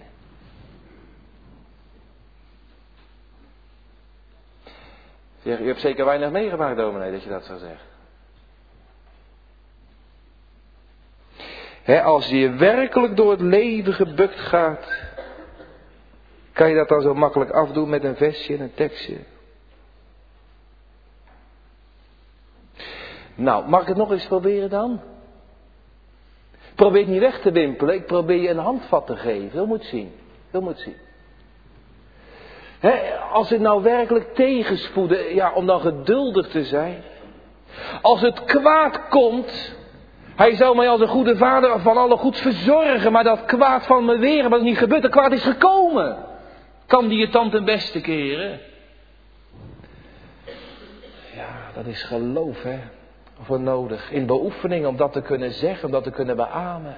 Zeg, u hebt zeker weinig meegemaakt, dominee, dat je dat zou zeggen. Als je werkelijk door het leven gebukt gaat, kan je dat dan zo makkelijk afdoen met een versje en een tekstje. Nou, mag ik het nog eens proberen dan? Probeer het niet weg te wimpelen, ik probeer je een handvat te geven. Heel moet zien. Als het nou werkelijk tegenspoeden, ja, om dan geduldig te zijn. Als het kwaad komt, hij zou mij als een goede vader van alle goeds verzorgen, maar dat kwaad van me weren, wat niet gebeurt, dat kwaad is gekomen. Kan die je tand ten beste keren? Ja, dat is geloof, voor nodig. In beoefening om dat te kunnen zeggen, om dat te kunnen beamen.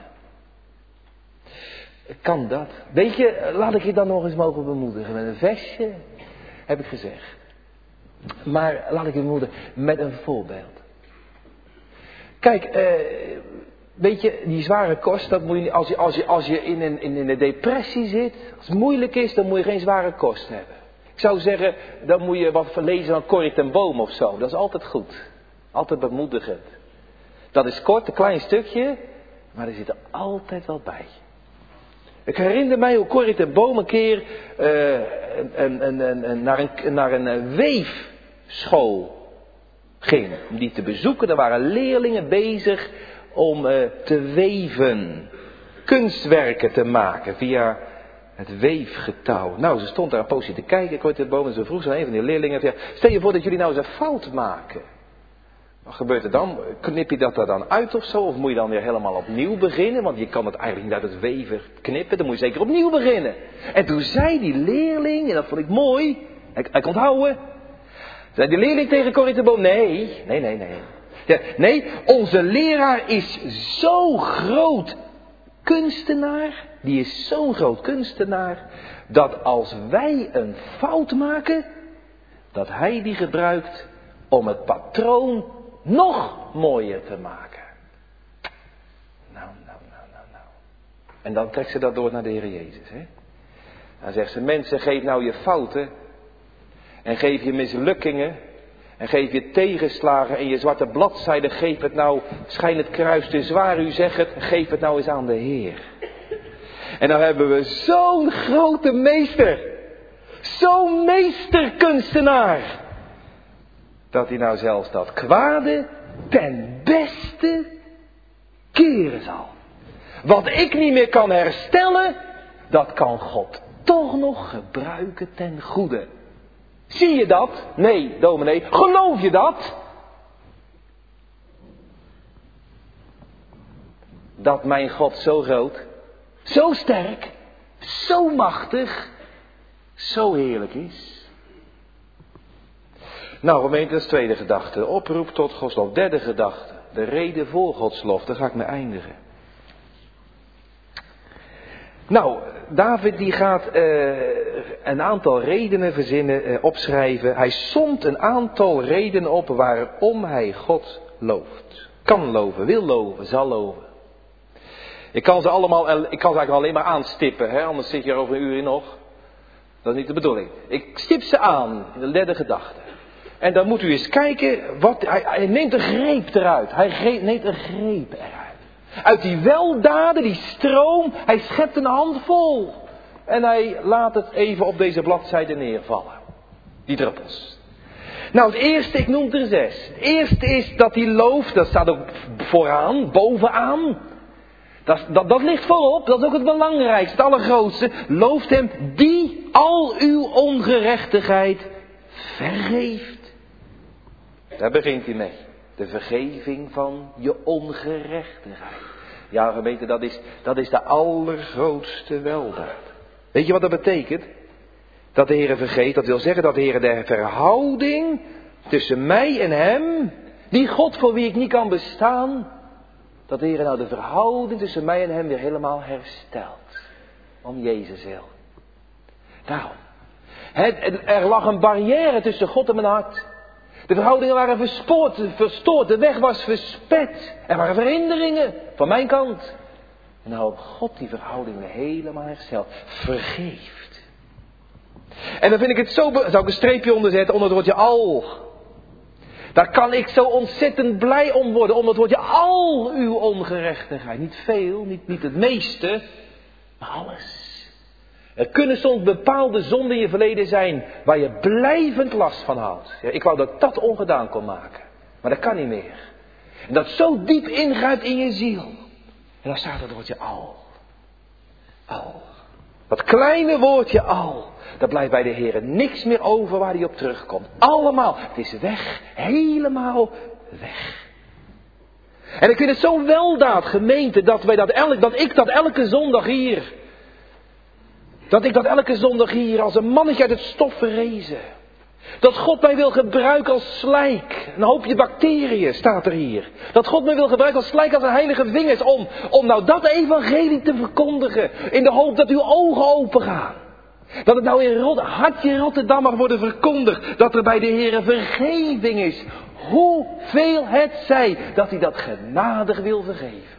Kan dat? Weet je, laat ik je dan nog eens mogen bemoedigen met een versje, heb ik gezegd. Maar laat ik je bemoedigen met een voorbeeld. Kijk, weet je, die zware kost, dat moet je, als je in een depressie zit, als het moeilijk is, dan moet je geen zware kost hebben. Ik zou zeggen, dan moet je wat lezen van Corrie ten Boom of zo. Dat is altijd goed. Altijd bemoedigend. Dat is kort, een klein stukje, maar er zit er altijd wel bij. Ik herinner mij hoe Corrie ten Boom een keer naar een weefschool ging. Om die te bezoeken. Er waren leerlingen bezig om te weven. Kunstwerken te maken via het weefgetouw. Nou, ze stond daar een poosje te kijken. Corrie ten Boom en ze vroeg aan een van die leerlingen. Ja, stel je voor dat jullie nou eens een fout maken. Wat gebeurt er dan? Knip je dat er dan uit of zo? Of moet je dan weer helemaal opnieuw beginnen? Want je kan het eigenlijk niet uit het weven knippen. Dan moet je zeker opnieuw beginnen. En toen zei die leerling, en dat vond ik mooi. Hij kon het houden. Zei die leerling tegen Corrie ten Boom. Nee. Ja, nee, onze leraar is zo groot kunstenaar. Die is zo'n groot kunstenaar. Dat als wij een fout maken. Dat hij die gebruikt om het patroon nog mooier te maken. Nou. En dan trekt ze dat door naar de Heer Jezus. Dan zegt ze, mensen, geef nou je fouten. En geef je mislukkingen. En geef je tegenslagen en je zwarte bladzijden. Geef het nou, schijn het kruis te zwaar, u zegt het. Geef het nou eens aan de Heer. En dan hebben we zo'n grote meester. Zo'n meesterkunstenaar. Dat hij nou zelfs dat kwade ten beste keren zal. Wat ik niet meer kan herstellen, dat kan God toch nog gebruiken ten goede. Zie je dat? Nee, dominee. Geloof je dat? dat mijn God zo groot, zo sterk, zo machtig, zo heerlijk is. Nou, gemeente, dat is tweede gedachte. Oproep tot godslof. Derde gedachte. De reden voor godslof. Daar ga ik mee eindigen. Nou, David die gaat een aantal redenen verzinnen, opschrijven. Hij somt een aantal redenen op waarom hij God looft. Kan loven, wil loven, zal loven. Ik kan ze eigenlijk alleen maar aanstippen, hè? Anders zit je er over een uur in nog. Dat is niet de bedoeling. Ik stip ze aan in de derde gedachte. En dan moet u eens kijken, hij neemt een greep eruit. Hij neemt een greep eruit. Uit die weldaden, die stroom, hij schept een handvol. En hij laat het even op deze bladzijde neervallen. Die druppels. Nou, het eerste, ik noem er 6. Het eerste is dat hij looft, dat staat ook vooraan, bovenaan. Dat ligt voorop, dat is ook het belangrijkste, het allergrootste. Looft hem die al uw ongerechtigheid vergeeft. Daar begint hij mee. De vergeving van je ongerechtigheid. Ja, gemeente, dat is de allergrootste weldaad. Weet je wat dat betekent? Dat de Heer vergeeft, dat wil zeggen dat de Heer de verhouding tussen mij en hem, die God voor wie ik niet kan bestaan, dat de Heer nou de verhouding tussen mij en hem weer helemaal herstelt. Om Jezus wil. Daarom. Er lag een barrière tussen God en mijn hart. De verhoudingen waren verstoord, de weg was versperd. Er waren verhinderingen van mijn kant. En nou heeft God die verhoudingen helemaal hersteld. Vergeeft. En dan vind ik het zo, zou ik een streepje onderzetten onder het woordje al. Daar kan ik zo ontzettend blij om worden, onder het woordje al uw ongerechtigheid. Niet veel, niet het meeste, maar alles. Er kunnen soms bepaalde zonden in je verleden zijn waar je blijvend last van houdt. Ja, ik wou dat dat ongedaan kon maken. Maar dat kan niet meer. En dat zo diep ingrijpt in je ziel. En dan staat het woordje al. Al. Dat kleine woordje al. Daar blijft bij de Heer niks meer over waar hij op terugkomt. Allemaal. Het is weg. Helemaal weg. En ik vind het zo weldaad, gemeente, dat ik dat elke zondag hier... Dat ik dat elke zondag hier als een mannetje uit het stof verrezen. Dat God mij wil gebruiken als slijk. Een hoopje bacteriën staat er hier. Dat God mij wil gebruiken als slijk, als een heilige vingers. Om nou dat evangelie te verkondigen. In de hoop dat uw ogen open gaan. Dat het nou in hartje Rotterdam mag worden verkondigd. Dat er bij de Heer vergeving is. Hoeveel het zij dat hij dat genadig wil vergeven.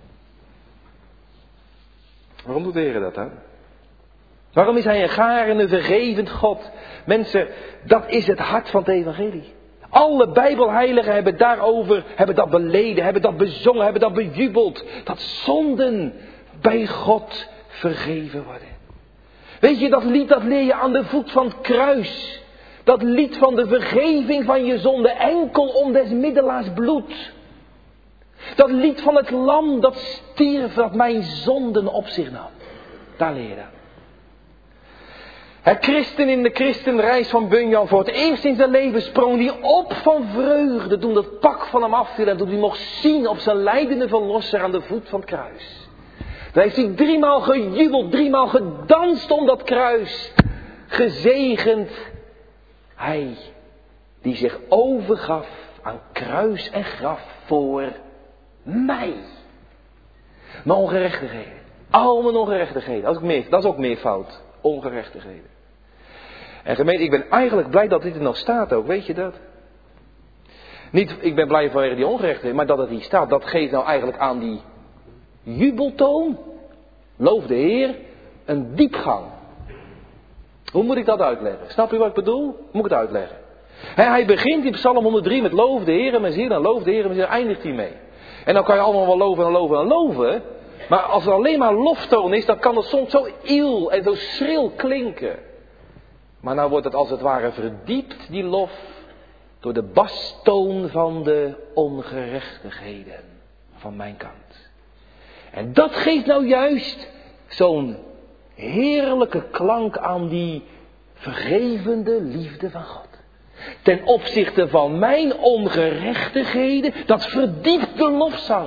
Waarom doet de Heer dat dan? Waarom is hij een garende, vergevend God? Mensen, dat is het hart van het evangelie. Alle Bijbelheiligen hebben dat beleden, hebben dat bezongen, hebben dat bejubeld. Dat zonden bij God vergeven worden. Weet je, dat lied dat leer je aan de voet van het kruis. Dat lied van de vergeving van je zonde, enkel om des middelaars bloed. Dat lied van het lam dat stierf, dat mijn zonden op zich nam. Daar leer je dat. Het christen in de christenreis van Bunyan, voor het eerst in zijn leven sprong hij op van vreugde toen dat pak van hem afviel en toen hij mocht zien op zijn lijdende verlosser aan de voet van het kruis. Daar heeft hij 3 maal gejubeld, 3 maal gedanst om dat kruis. Gezegend hij die zich overgaf aan kruis en graf voor mij. Mijn ongerechtigheden. Al mijn ongerechtigheden. Dat is ook meer fout. Ongerechtigheden. En gemeente, ik ben eigenlijk blij dat dit er nog staat ook, weet je dat? Niet, ik ben blij vanwege die ongerechtigheden, maar dat het hier staat, dat geeft nou eigenlijk aan die jubeltoon, loof de Heer, een diepgang. Hoe moet ik dat uitleggen? Snap je wat ik bedoel? Moet ik het uitleggen? Hij begint in Psalm 103 met loof de Heer mijn ziel, en loof de Heer mijn ziel, eindigt hij mee. En dan kan je allemaal wel loven en loven en loven. Maar als er alleen maar loftoon is, dan kan het soms zo iel en zo schril klinken. Maar nou wordt het als het ware verdiept, die lof, door de bastoon van de ongerechtigheden van mijn kant. En dat geeft nou juist zo'n heerlijke klank aan die vergevende liefde van God. Ten opzichte van mijn ongerechtigheden, dat verdiept de lofzang.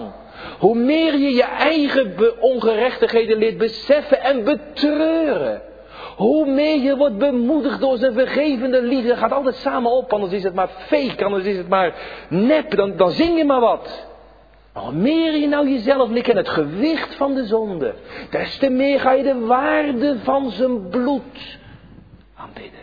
Hoe meer je je eigen ongerechtigheden leert beseffen en betreuren. Hoe meer je wordt bemoedigd door zijn vergevende liefde. Dat gaat altijd samen op, anders is het maar fake, anders is het maar nep, dan zing je maar wat. Maar hoe meer je nou jezelf leert kennen, het gewicht van de zonde, des te meer ga je de waarde van zijn bloed aanbidden.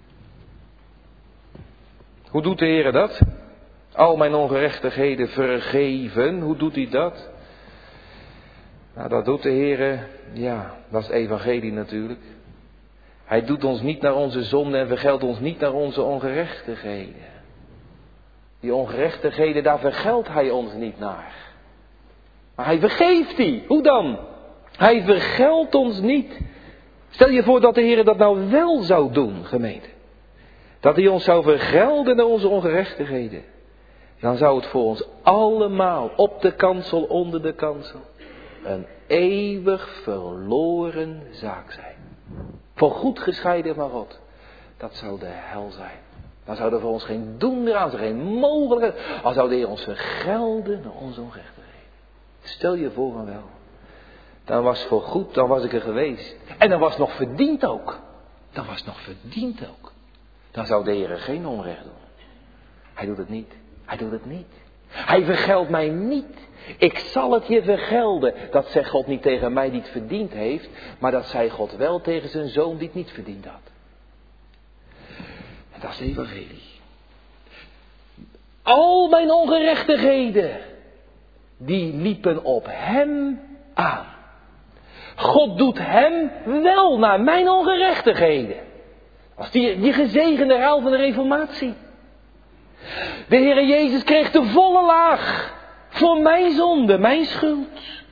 Hoe doet de Heer dat? Al mijn ongerechtigheden vergeven. Hoe doet hij dat? Nou, dat doet de Heer, ja, dat is het evangelie natuurlijk. Hij doet ons niet naar onze zonde en vergeldt ons niet naar onze ongerechtigheden. Die ongerechtigheden, daar vergeldt hij ons niet naar. Maar hij vergeeft die. Hoe dan? Hij vergeldt ons niet. Stel je voor dat de Heer dat nou wel zou doen, gemeente. Dat hij ons zou vergelden naar onze ongerechtigheden. Dan zou het voor ons allemaal op de kansel, onder de kansel, een eeuwig verloren zaak zijn. Voor goed gescheiden van God. Dat zou de hel zijn. Dan zou er voor ons geen doen meer aan zijn, geen mogelijkheid. Al zou de Heer ons vergelden naar onze ongerechtigheden. Stel je voor van wel. Dan was voor goed, dan was ik er geweest. En dan was het nog verdiend ook. Dan was het nog verdiend ook. Dan zou de Heer geen onrecht doen. Hij doet het niet. Hij doet het niet. Hij vergeldt mij niet. Ik zal het je vergelden. Dat zegt God niet tegen mij die het verdiend heeft. Maar dat zei God wel tegen zijn zoon die het niet verdiend had. En dat is de evangelie. Al mijn ongerechtigheden, die liepen op hem aan. God doet hem wel naar mijn ongerechtigheden. Als die gezegende ruil van de reformatie. De Heere Jezus kreeg de volle laag voor mijn zonde, mijn schuld.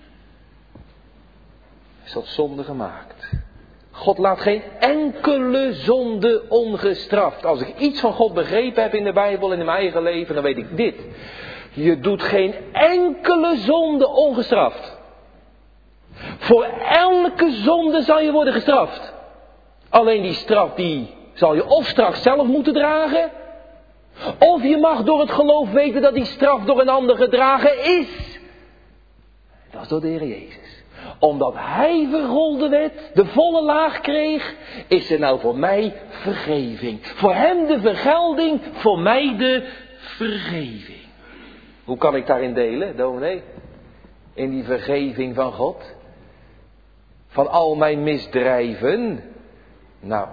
Is dat zonde gemaakt? God laat geen enkele zonde ongestraft. Als ik iets van God begrepen heb in de Bijbel en in mijn eigen leven, dan weet ik dit. Je doet geen enkele zonde ongestraft. Voor elke zonde zal je worden gestraft. Alleen die straf die zal je of straks zelf moeten dragen. Of je mag door het geloof weten dat die straf door een ander gedragen is. Dat is door de Heer Jezus. Omdat hij vergolden werd, de volle laag kreeg, is er nou voor mij vergeving. Voor hem de vergelding, voor mij de vergeving. Hoe kan ik daarin delen, dominee? In die vergeving van God? Van al mijn misdrijven? Nou,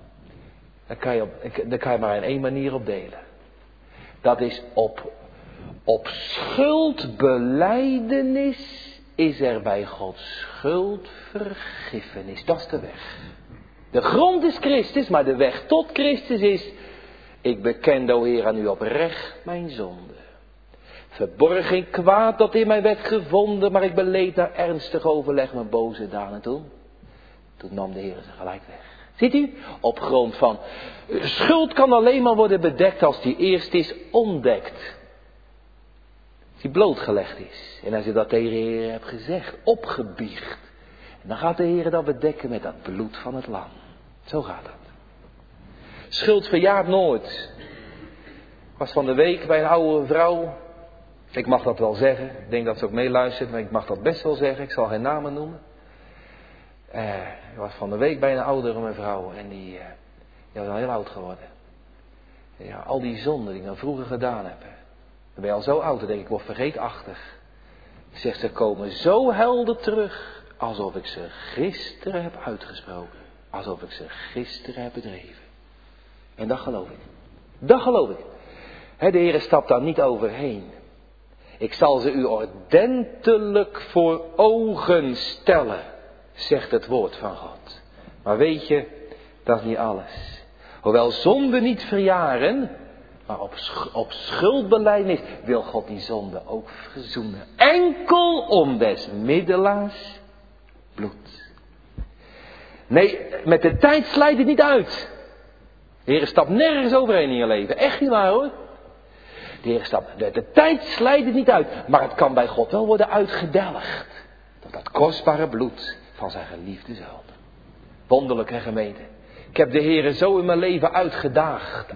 daar kan je maar in één manier op delen. Dat is op schuldbelijdenis is er bij God schuldvergiffenis. Dat is de weg. De grond is Christus, maar de weg tot Christus is: ik beken, o Heer, aan u oprecht mijn zonde. Verborg geen kwaad dat in mij werd gevonden, maar ik beleed naar ernstig overleg mijn boze daden toen. Toen nam de Heer ze gelijk weg. Ziet u? Op grond van schuld kan alleen maar worden bedekt als die eerst is ontdekt. Als die blootgelegd is. En als je dat tegen de Heer hebt gezegd, opgebiecht. En dan gaat de Heer dat bedekken met dat bloed van het lam. Zo gaat dat. Schuld verjaart nooit. Ik was van de week bij een oude vrouw. Ik mag dat wel zeggen. Ik denk dat ze ook meeluistert, maar ik mag dat best wel zeggen. Ik zal geen namen noemen. Ik was van de week bij een oudere mevrouw en die was al heel oud geworden. Ja, al die zonden die ik dan vroeger gedaan heb. Dan ben je al zo oud, dan denk ik word vergeetachtig. Zegt ze komen zo helder terug, alsof ik ze gisteren heb uitgesproken. Alsof ik ze gisteren heb bedreven. En dat geloof ik. Dat geloof ik. De Heer stapt daar niet overheen. Ik zal ze u ordentelijk voor ogen stellen, zegt het woord van God. Maar weet je, dat is niet alles. Hoewel zonden niet verjaren, maar op schuldbelijdenis wil God die zonde ook verzoenen. Enkel om des middelaars bloed. Nee, met de tijd slijt het niet uit. De Heer stapt nergens overheen in je leven. Echt niet waar hoor. De Heer stapt, de tijd slijt het niet uit. Maar het kan bij God wel worden uitgedelgd. Dat kostbare bloed van zijn geliefde zoon. Wonderlijk hè gemeente. Ik heb de Heer zo in mijn leven uitgedaagd.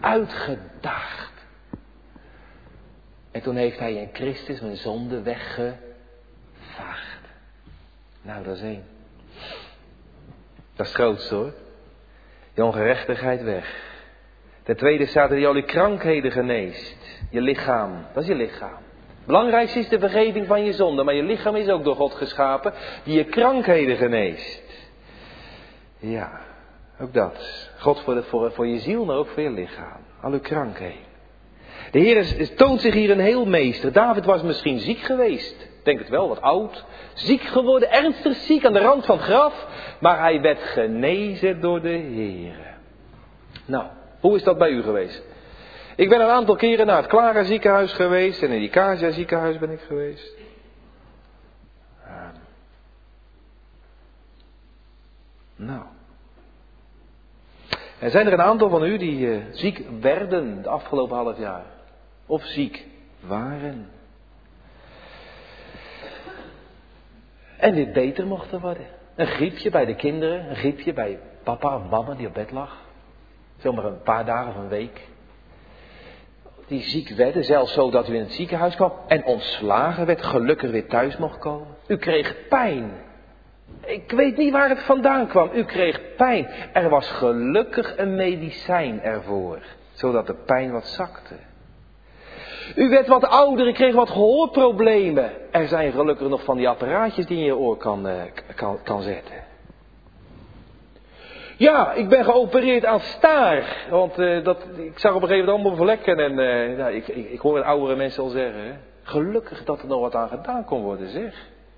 En toen heeft hij in Christus mijn zonde afvaagt. Nou, dat is één. Dat is het grootste hoor. Je ongerechtigheid weg. Ten tweede staat er die al je krankheden geneest. Je lichaam, dat is je lichaam. Het belangrijkste is de vergeving van je zonde, maar je lichaam is ook door God geschapen, die je krankheden geneest. Ja, ook dat. God voor je ziel, maar ook voor je lichaam. Al uw krankheden. De Heer toont zich hier een heelmeester. David was misschien ziek geweest. Ik denk het wel, wat oud. Ziek geworden, ernstig ziek aan de rand van het graf. Maar hij werd genezen door de Heer. Nou, hoe is dat bij u geweest? Ik ben een aantal keren naar het Clara ziekenhuis geweest. En in die Casia ziekenhuis ben ik geweest. Nou. Er zijn er een aantal van u die ziek werden de afgelopen half jaar. Of ziek waren. En weer beter mochten worden. Een griepje bij de kinderen. Een griepje bij papa of mama die op bed lag. Zomaar een paar dagen of een week. Die ziek werden, zelfs zo dat u in het ziekenhuis kwam. En ontslagen werd, gelukkig weer thuis mocht komen. U kreeg pijn. Ik weet niet waar het vandaan kwam. U kreeg pijn. Er was gelukkig een medicijn ervoor. Zodat de pijn wat zakte. U werd wat ouder, u kreeg wat gehoorproblemen. Er zijn gelukkig nog van die apparaatjes die in je oor kan zetten. Ja, ik ben geopereerd aan staar. Want ik zag op een gegeven moment allemaal vlekken. En ik hoor oudere mensen al zeggen. Hè, gelukkig dat er nog wat aan gedaan kon worden, zeg.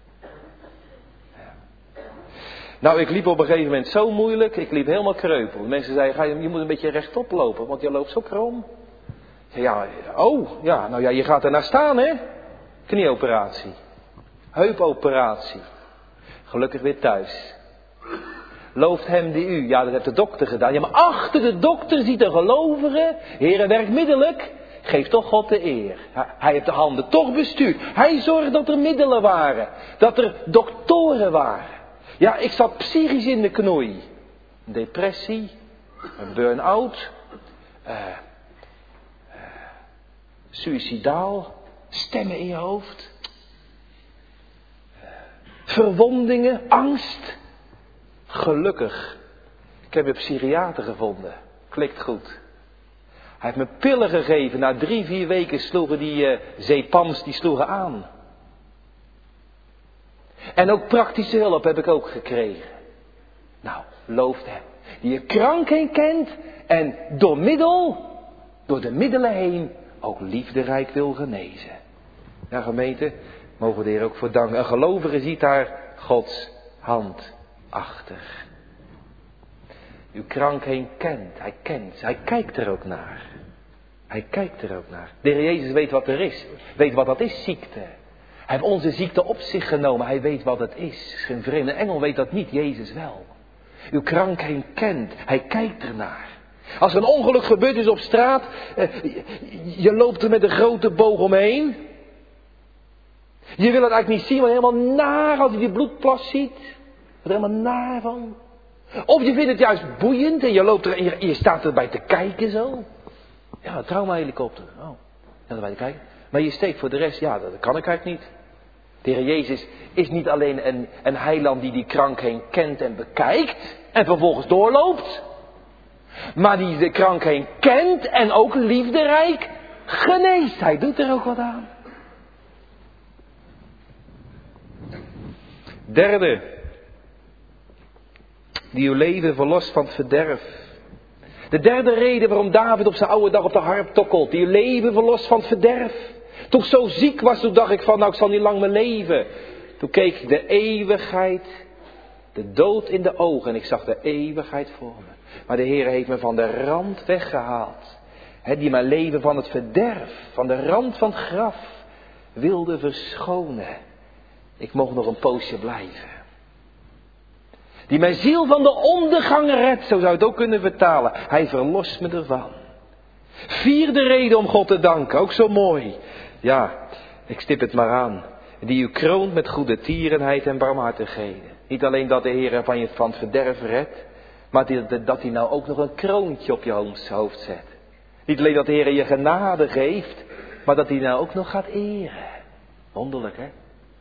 Nou, ik liep op een gegeven moment zo moeilijk. Ik liep helemaal kreupel. De mensen zeiden, je moet een beetje rechtop lopen. Want je loopt zo krom. Je gaat er naar staan, hè. Knieoperatie. Heupoperatie. Gelukkig weer thuis. Looft hem die u. Ja, dat heeft de dokter gedaan. Ja, maar achter de dokter ziet een gelovige. Heere, werkmiddelijk. Geef toch God de eer. Hij heeft de handen toch bestuurd. Hij zorgde dat er middelen waren. Dat er doktoren waren. Ja, ik zat psychisch in de knoei. Depressie. Een burn-out. Suïcidaal. Stemmen in je hoofd. Verwondingen. Angst. Gelukkig. Ik heb een psychiater gevonden. Klikt goed. Hij heeft me pillen gegeven. Na 3-4 weken sloegen die zeepams die sloegen aan. En ook praktische hulp heb ik ook gekregen. Nou, looft hem. Die je krankheid kent en door de middelen heen ook liefderijk wil genezen. Ja, gemeente, mogen we de Heer ook voor danken. Een gelovige ziet daar Gods hand achter. Uw krankheid kent. Hij kijkt er ook naar. Hij kijkt er ook naar. De Heer Jezus weet wat er is. Weet wat dat is, ziekte. Hij heeft onze ziekte op zich genomen. Hij weet wat het is. Geen vreemde engel weet dat niet. Jezus wel. Uw krankheid kent. Hij kijkt ernaar. Als er een ongeluk gebeurd is op straat. Je loopt er met een grote boog omheen. Je wil het eigenlijk niet zien. Maar helemaal naar als je die bloedplas ziet. Er helemaal naar van. Of je vindt het juist boeiend. En je loopt er en je staat erbij te kijken zo. Ja, een traumahelikopter. Oh, ja, erbij te kijken. Maar je steekt voor de rest. Ja, dat kan ik eigenlijk niet. De Heer Jezus is niet alleen een heiland die krankheid kent en bekijkt. En vervolgens doorloopt. Maar die de krankheid kent en ook liefderijk geneest. Hij doet er ook wat aan. Derde. Die uw leven verlost van het verderf. De derde reden waarom David op zijn oude dag op de harp tokkelt. Die uw leven verlost van het verderf. Toen ik zo ziek was, toen dacht ik van, ik zal niet lang meer leven. Toen keek ik de eeuwigheid, de dood in de ogen en ik zag de eeuwigheid voor me. Maar de Heer heeft me van de rand weggehaald. Die mijn leven van het verderf, van de rand van het graf, wilde verschonen. Ik mocht nog een poosje blijven. Die mijn ziel van de ondergang redt, zo zou je het ook kunnen vertalen. Hij verlost me ervan. Vierde reden om God te danken, ook zo mooi. Ja, ik stip het maar aan. Die u kroont met goede tierenheid en barmhartigheden. Niet alleen dat de Heer van het verderf redt, maar dat hij nou ook nog een kroontje op je hoofd zet. Niet alleen dat de Heer je genade geeft, maar dat hij nou ook nog gaat eren. Wonderlijk, hè?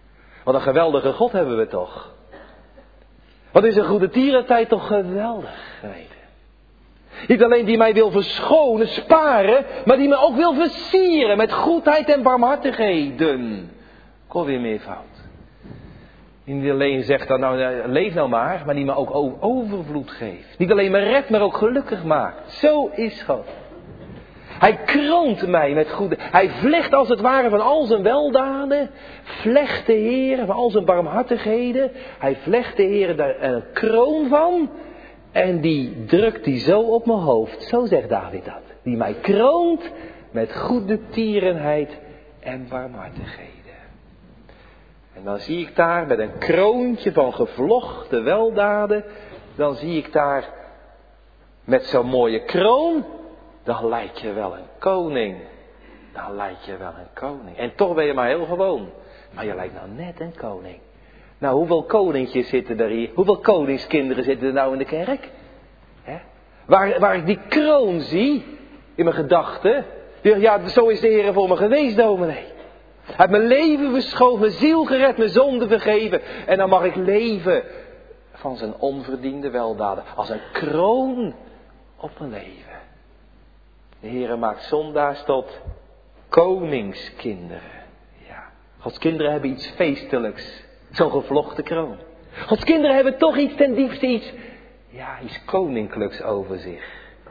Wat een geweldige God hebben we toch. Wat is een goede tierentijd toch geweldig, geweten. Niet alleen die mij wil verschonen, sparen, maar die mij ook wil versieren met goedheid en barmhartigheden. Kon weer meervoud. Die niet alleen zegt dan, nou leef nou maar die me ook overvloed geeft. Niet alleen me redt, maar ook gelukkig maakt. Zo is God. Hij kroont mij met goede. Hij vlecht als het ware van al zijn weldaden. Vlecht de Heer van al zijn barmhartigheden. Hij vlecht de Heer daar een kroon van. En die drukt hij zo op mijn hoofd. Zo zegt David dat. Die mij kroont met goede tierenheid en barmhartigheden. En dan zie ik daar met een kroontje van gevlochten weldaden. Dan zie ik daar met zo'n mooie kroon. Dan lijk je wel een koning. Dan lijk je wel een koning. En toch ben je maar heel gewoon. Maar je lijkt nou net een koning. Nou, hoeveel koninkjes zitten er hier? Hoeveel koningskinderen zitten er nou in de kerk? Hè? Waar ik die kroon zie, in mijn gedachten. Ja, zo is de Heer voor me geweest, dominee. Hij heeft mijn leven verschoond, mijn ziel gered, mijn zonde vergeven. En dan mag ik leven van zijn onverdiende weldaden. Als een kroon op mijn leven. De Heer maakt zondaars tot koningskinderen. Ja. Gods kinderen hebben iets feestelijks. Zo'n gevlochten kroon. Gods kinderen hebben toch iets ten diepste iets koninklijks over zich.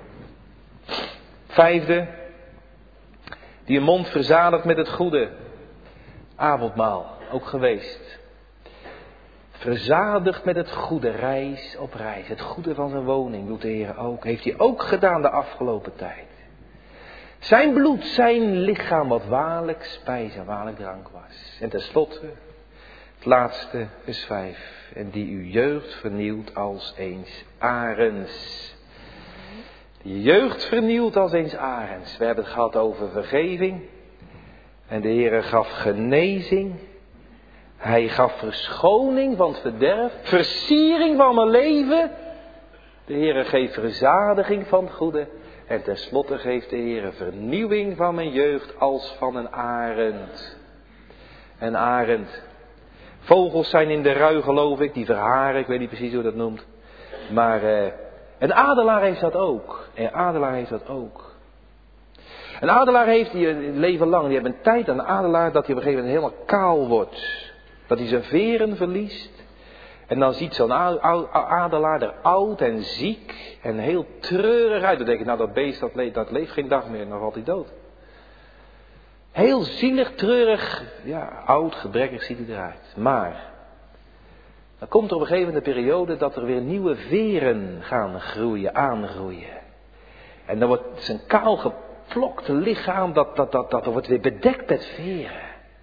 Vijfde. Die een mond verzadigt met het goede. Avondmaal, ook geweest. Verzadigd met het goede, reis op reis. Het goede van zijn woning doet de Heer ook. Heeft hij ook gedaan de afgelopen tijd. Zijn bloed, zijn lichaam wat waarlijk spijs en waarlijk drank was. En tenslotte, het laatste, vers 5. En die uw jeugd vernieuwt als eens arends. Die jeugd vernieuwt als eens arends. We hebben het gehad over vergeving. En de Heer gaf genezing. Hij gaf verschoning van het verderf. Versiering van mijn leven. De Heer geeft verzadiging van het goede. En tenslotte geeft de Heer vernieuwing van mijn jeugd als van een arend. Een arend. Vogels zijn in de rui, geloof ik. Die verharen, ik weet niet precies hoe dat noemt. Maar een adelaar heeft dat ook. Een adelaar heeft dat ook. Een adelaar heeft die een leven lang, die heeft een tijd aan een adelaar dat hij op een gegeven moment helemaal kaal wordt. Dat hij zijn veren verliest. En dan ziet zo'n adelaar er oud en ziek en heel treurig uit. Dan denk je, nou dat beest dat leeft geen dag meer, dan valt hij dood. Heel zielig, treurig, oud, gebrekkig ziet hij eruit. Maar, dan komt er op een gegeven moment een periode dat er weer nieuwe veren gaan groeien, aangroeien. En dan wordt zijn kaal geplokte lichaam, dat wordt weer bedekt met veren.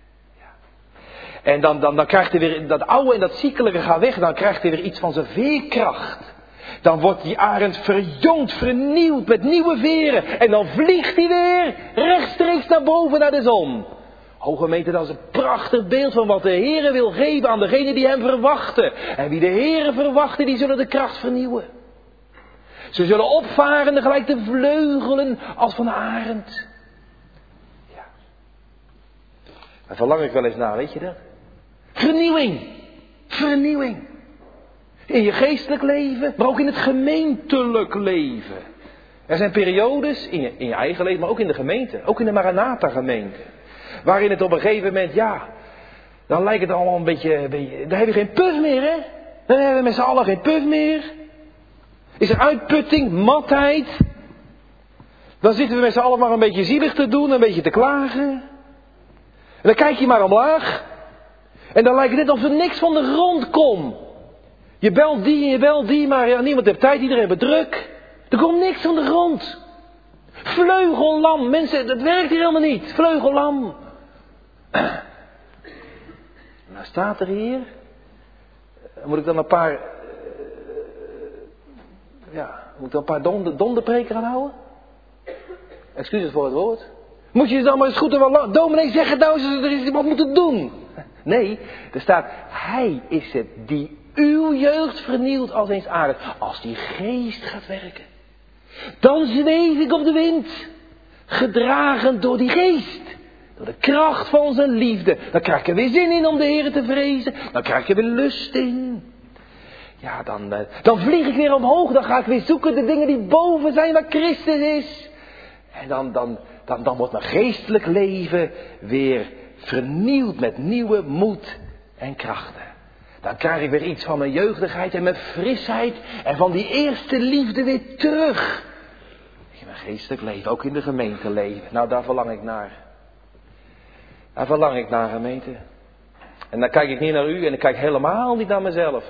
En dan krijgt hij weer, dat oude en dat ziekelijke gaat weg. Dan krijgt hij weer iets van zijn veerkracht. Dan wordt die arend verjongd, vernieuwd met nieuwe veren. En dan vliegt hij weer rechtstreeks naar boven naar de zon. O gemeente, dat is een prachtig beeld van wat de Heere wil geven aan degenen die hem verwachten. En wie de Heere verwachten, die zullen de kracht vernieuwen. Ze zullen opvaren gelijk de vleugelen als van een arend. Ja. Daar verlang ik wel eens naar, weet je dat? Vernieuwing. Vernieuwing. In je geestelijk leven, maar ook in het gemeentelijk leven. Er zijn periodes in je eigen leven, maar ook in de gemeente. Ook in de Maranatha gemeente. Waarin het op een gegeven moment, dan lijkt het allemaal een beetje, dan heb je geen puf meer, hè? Dan hebben we met z'n allen geen puf meer. Is er uitputting, matheid. Dan zitten we met z'n allen maar een beetje zielig te doen, een beetje te klagen. En dan kijk je maar omlaag. En dan lijkt het net of er niks van de grond komt. Je belt die en je belt die, maar niemand heeft tijd, iedereen heeft druk. Er komt niks van de grond. Vleugellam, mensen, dat werkt hier helemaal niet. Vleugellam. Nou staat er hier. Moet ik dan een paar... moet ik dan een paar donderpreken gaan houden? Excuses voor het woord. Moet je dan maar eens goed en wel... Dominee, zeg het nou eens, er is wat moeten doen. Nee, er staat... Hij is het die uw jeugd vernieuwt als eens arend. Als die geest gaat werken. Dan zweef ik op de wind. Gedragen door die geest. Door de kracht van zijn liefde. Dan krijg ik er weer zin in om de Heer te vrezen. Dan krijg ik er weer lust in. Ja, dan vlieg ik weer omhoog. Dan ga ik weer zoeken de dingen die boven zijn waar Christus is. En dan wordt mijn geestelijk leven weer vernieuwd met nieuwe moed en krachten. Dan krijg ik weer iets van mijn jeugdigheid en mijn frisheid. En van die eerste liefde weer terug. In mijn geestelijk leven, ook in de gemeenteleven. Nou, daar verlang ik naar. Daar verlang ik naar, gemeente. En dan kijk ik niet naar u en ik kijk helemaal niet naar mezelf.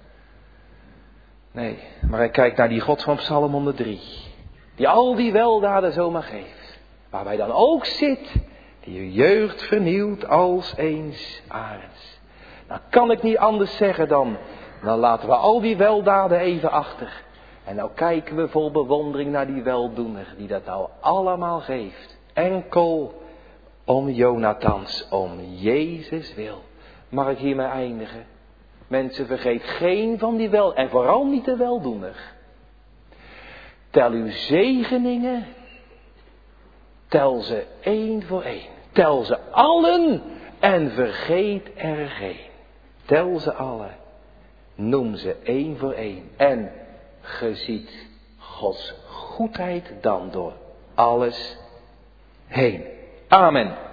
Nee, maar ik kijk naar die God van Psalm 103. Die al die weldaden zomaar geeft. Waarbij dan ook zit, die je jeugd vernieuwt als eens arends. Nou kan ik niet anders zeggen dan laten we al die weldaden even achter. En nou kijken we vol bewondering naar die weldoener die dat nou allemaal geeft. Enkel om Jonathans, om Jezus wil. Mag ik hiermee eindigen? Mensen, vergeet geen van die wel, en vooral niet de weldoener. Tel uw zegeningen, tel ze één voor één. Tel ze allen en vergeet er geen. Tel ze allen, noem ze één voor één. En ge ziet Gods goedheid dan door alles heen. Amen.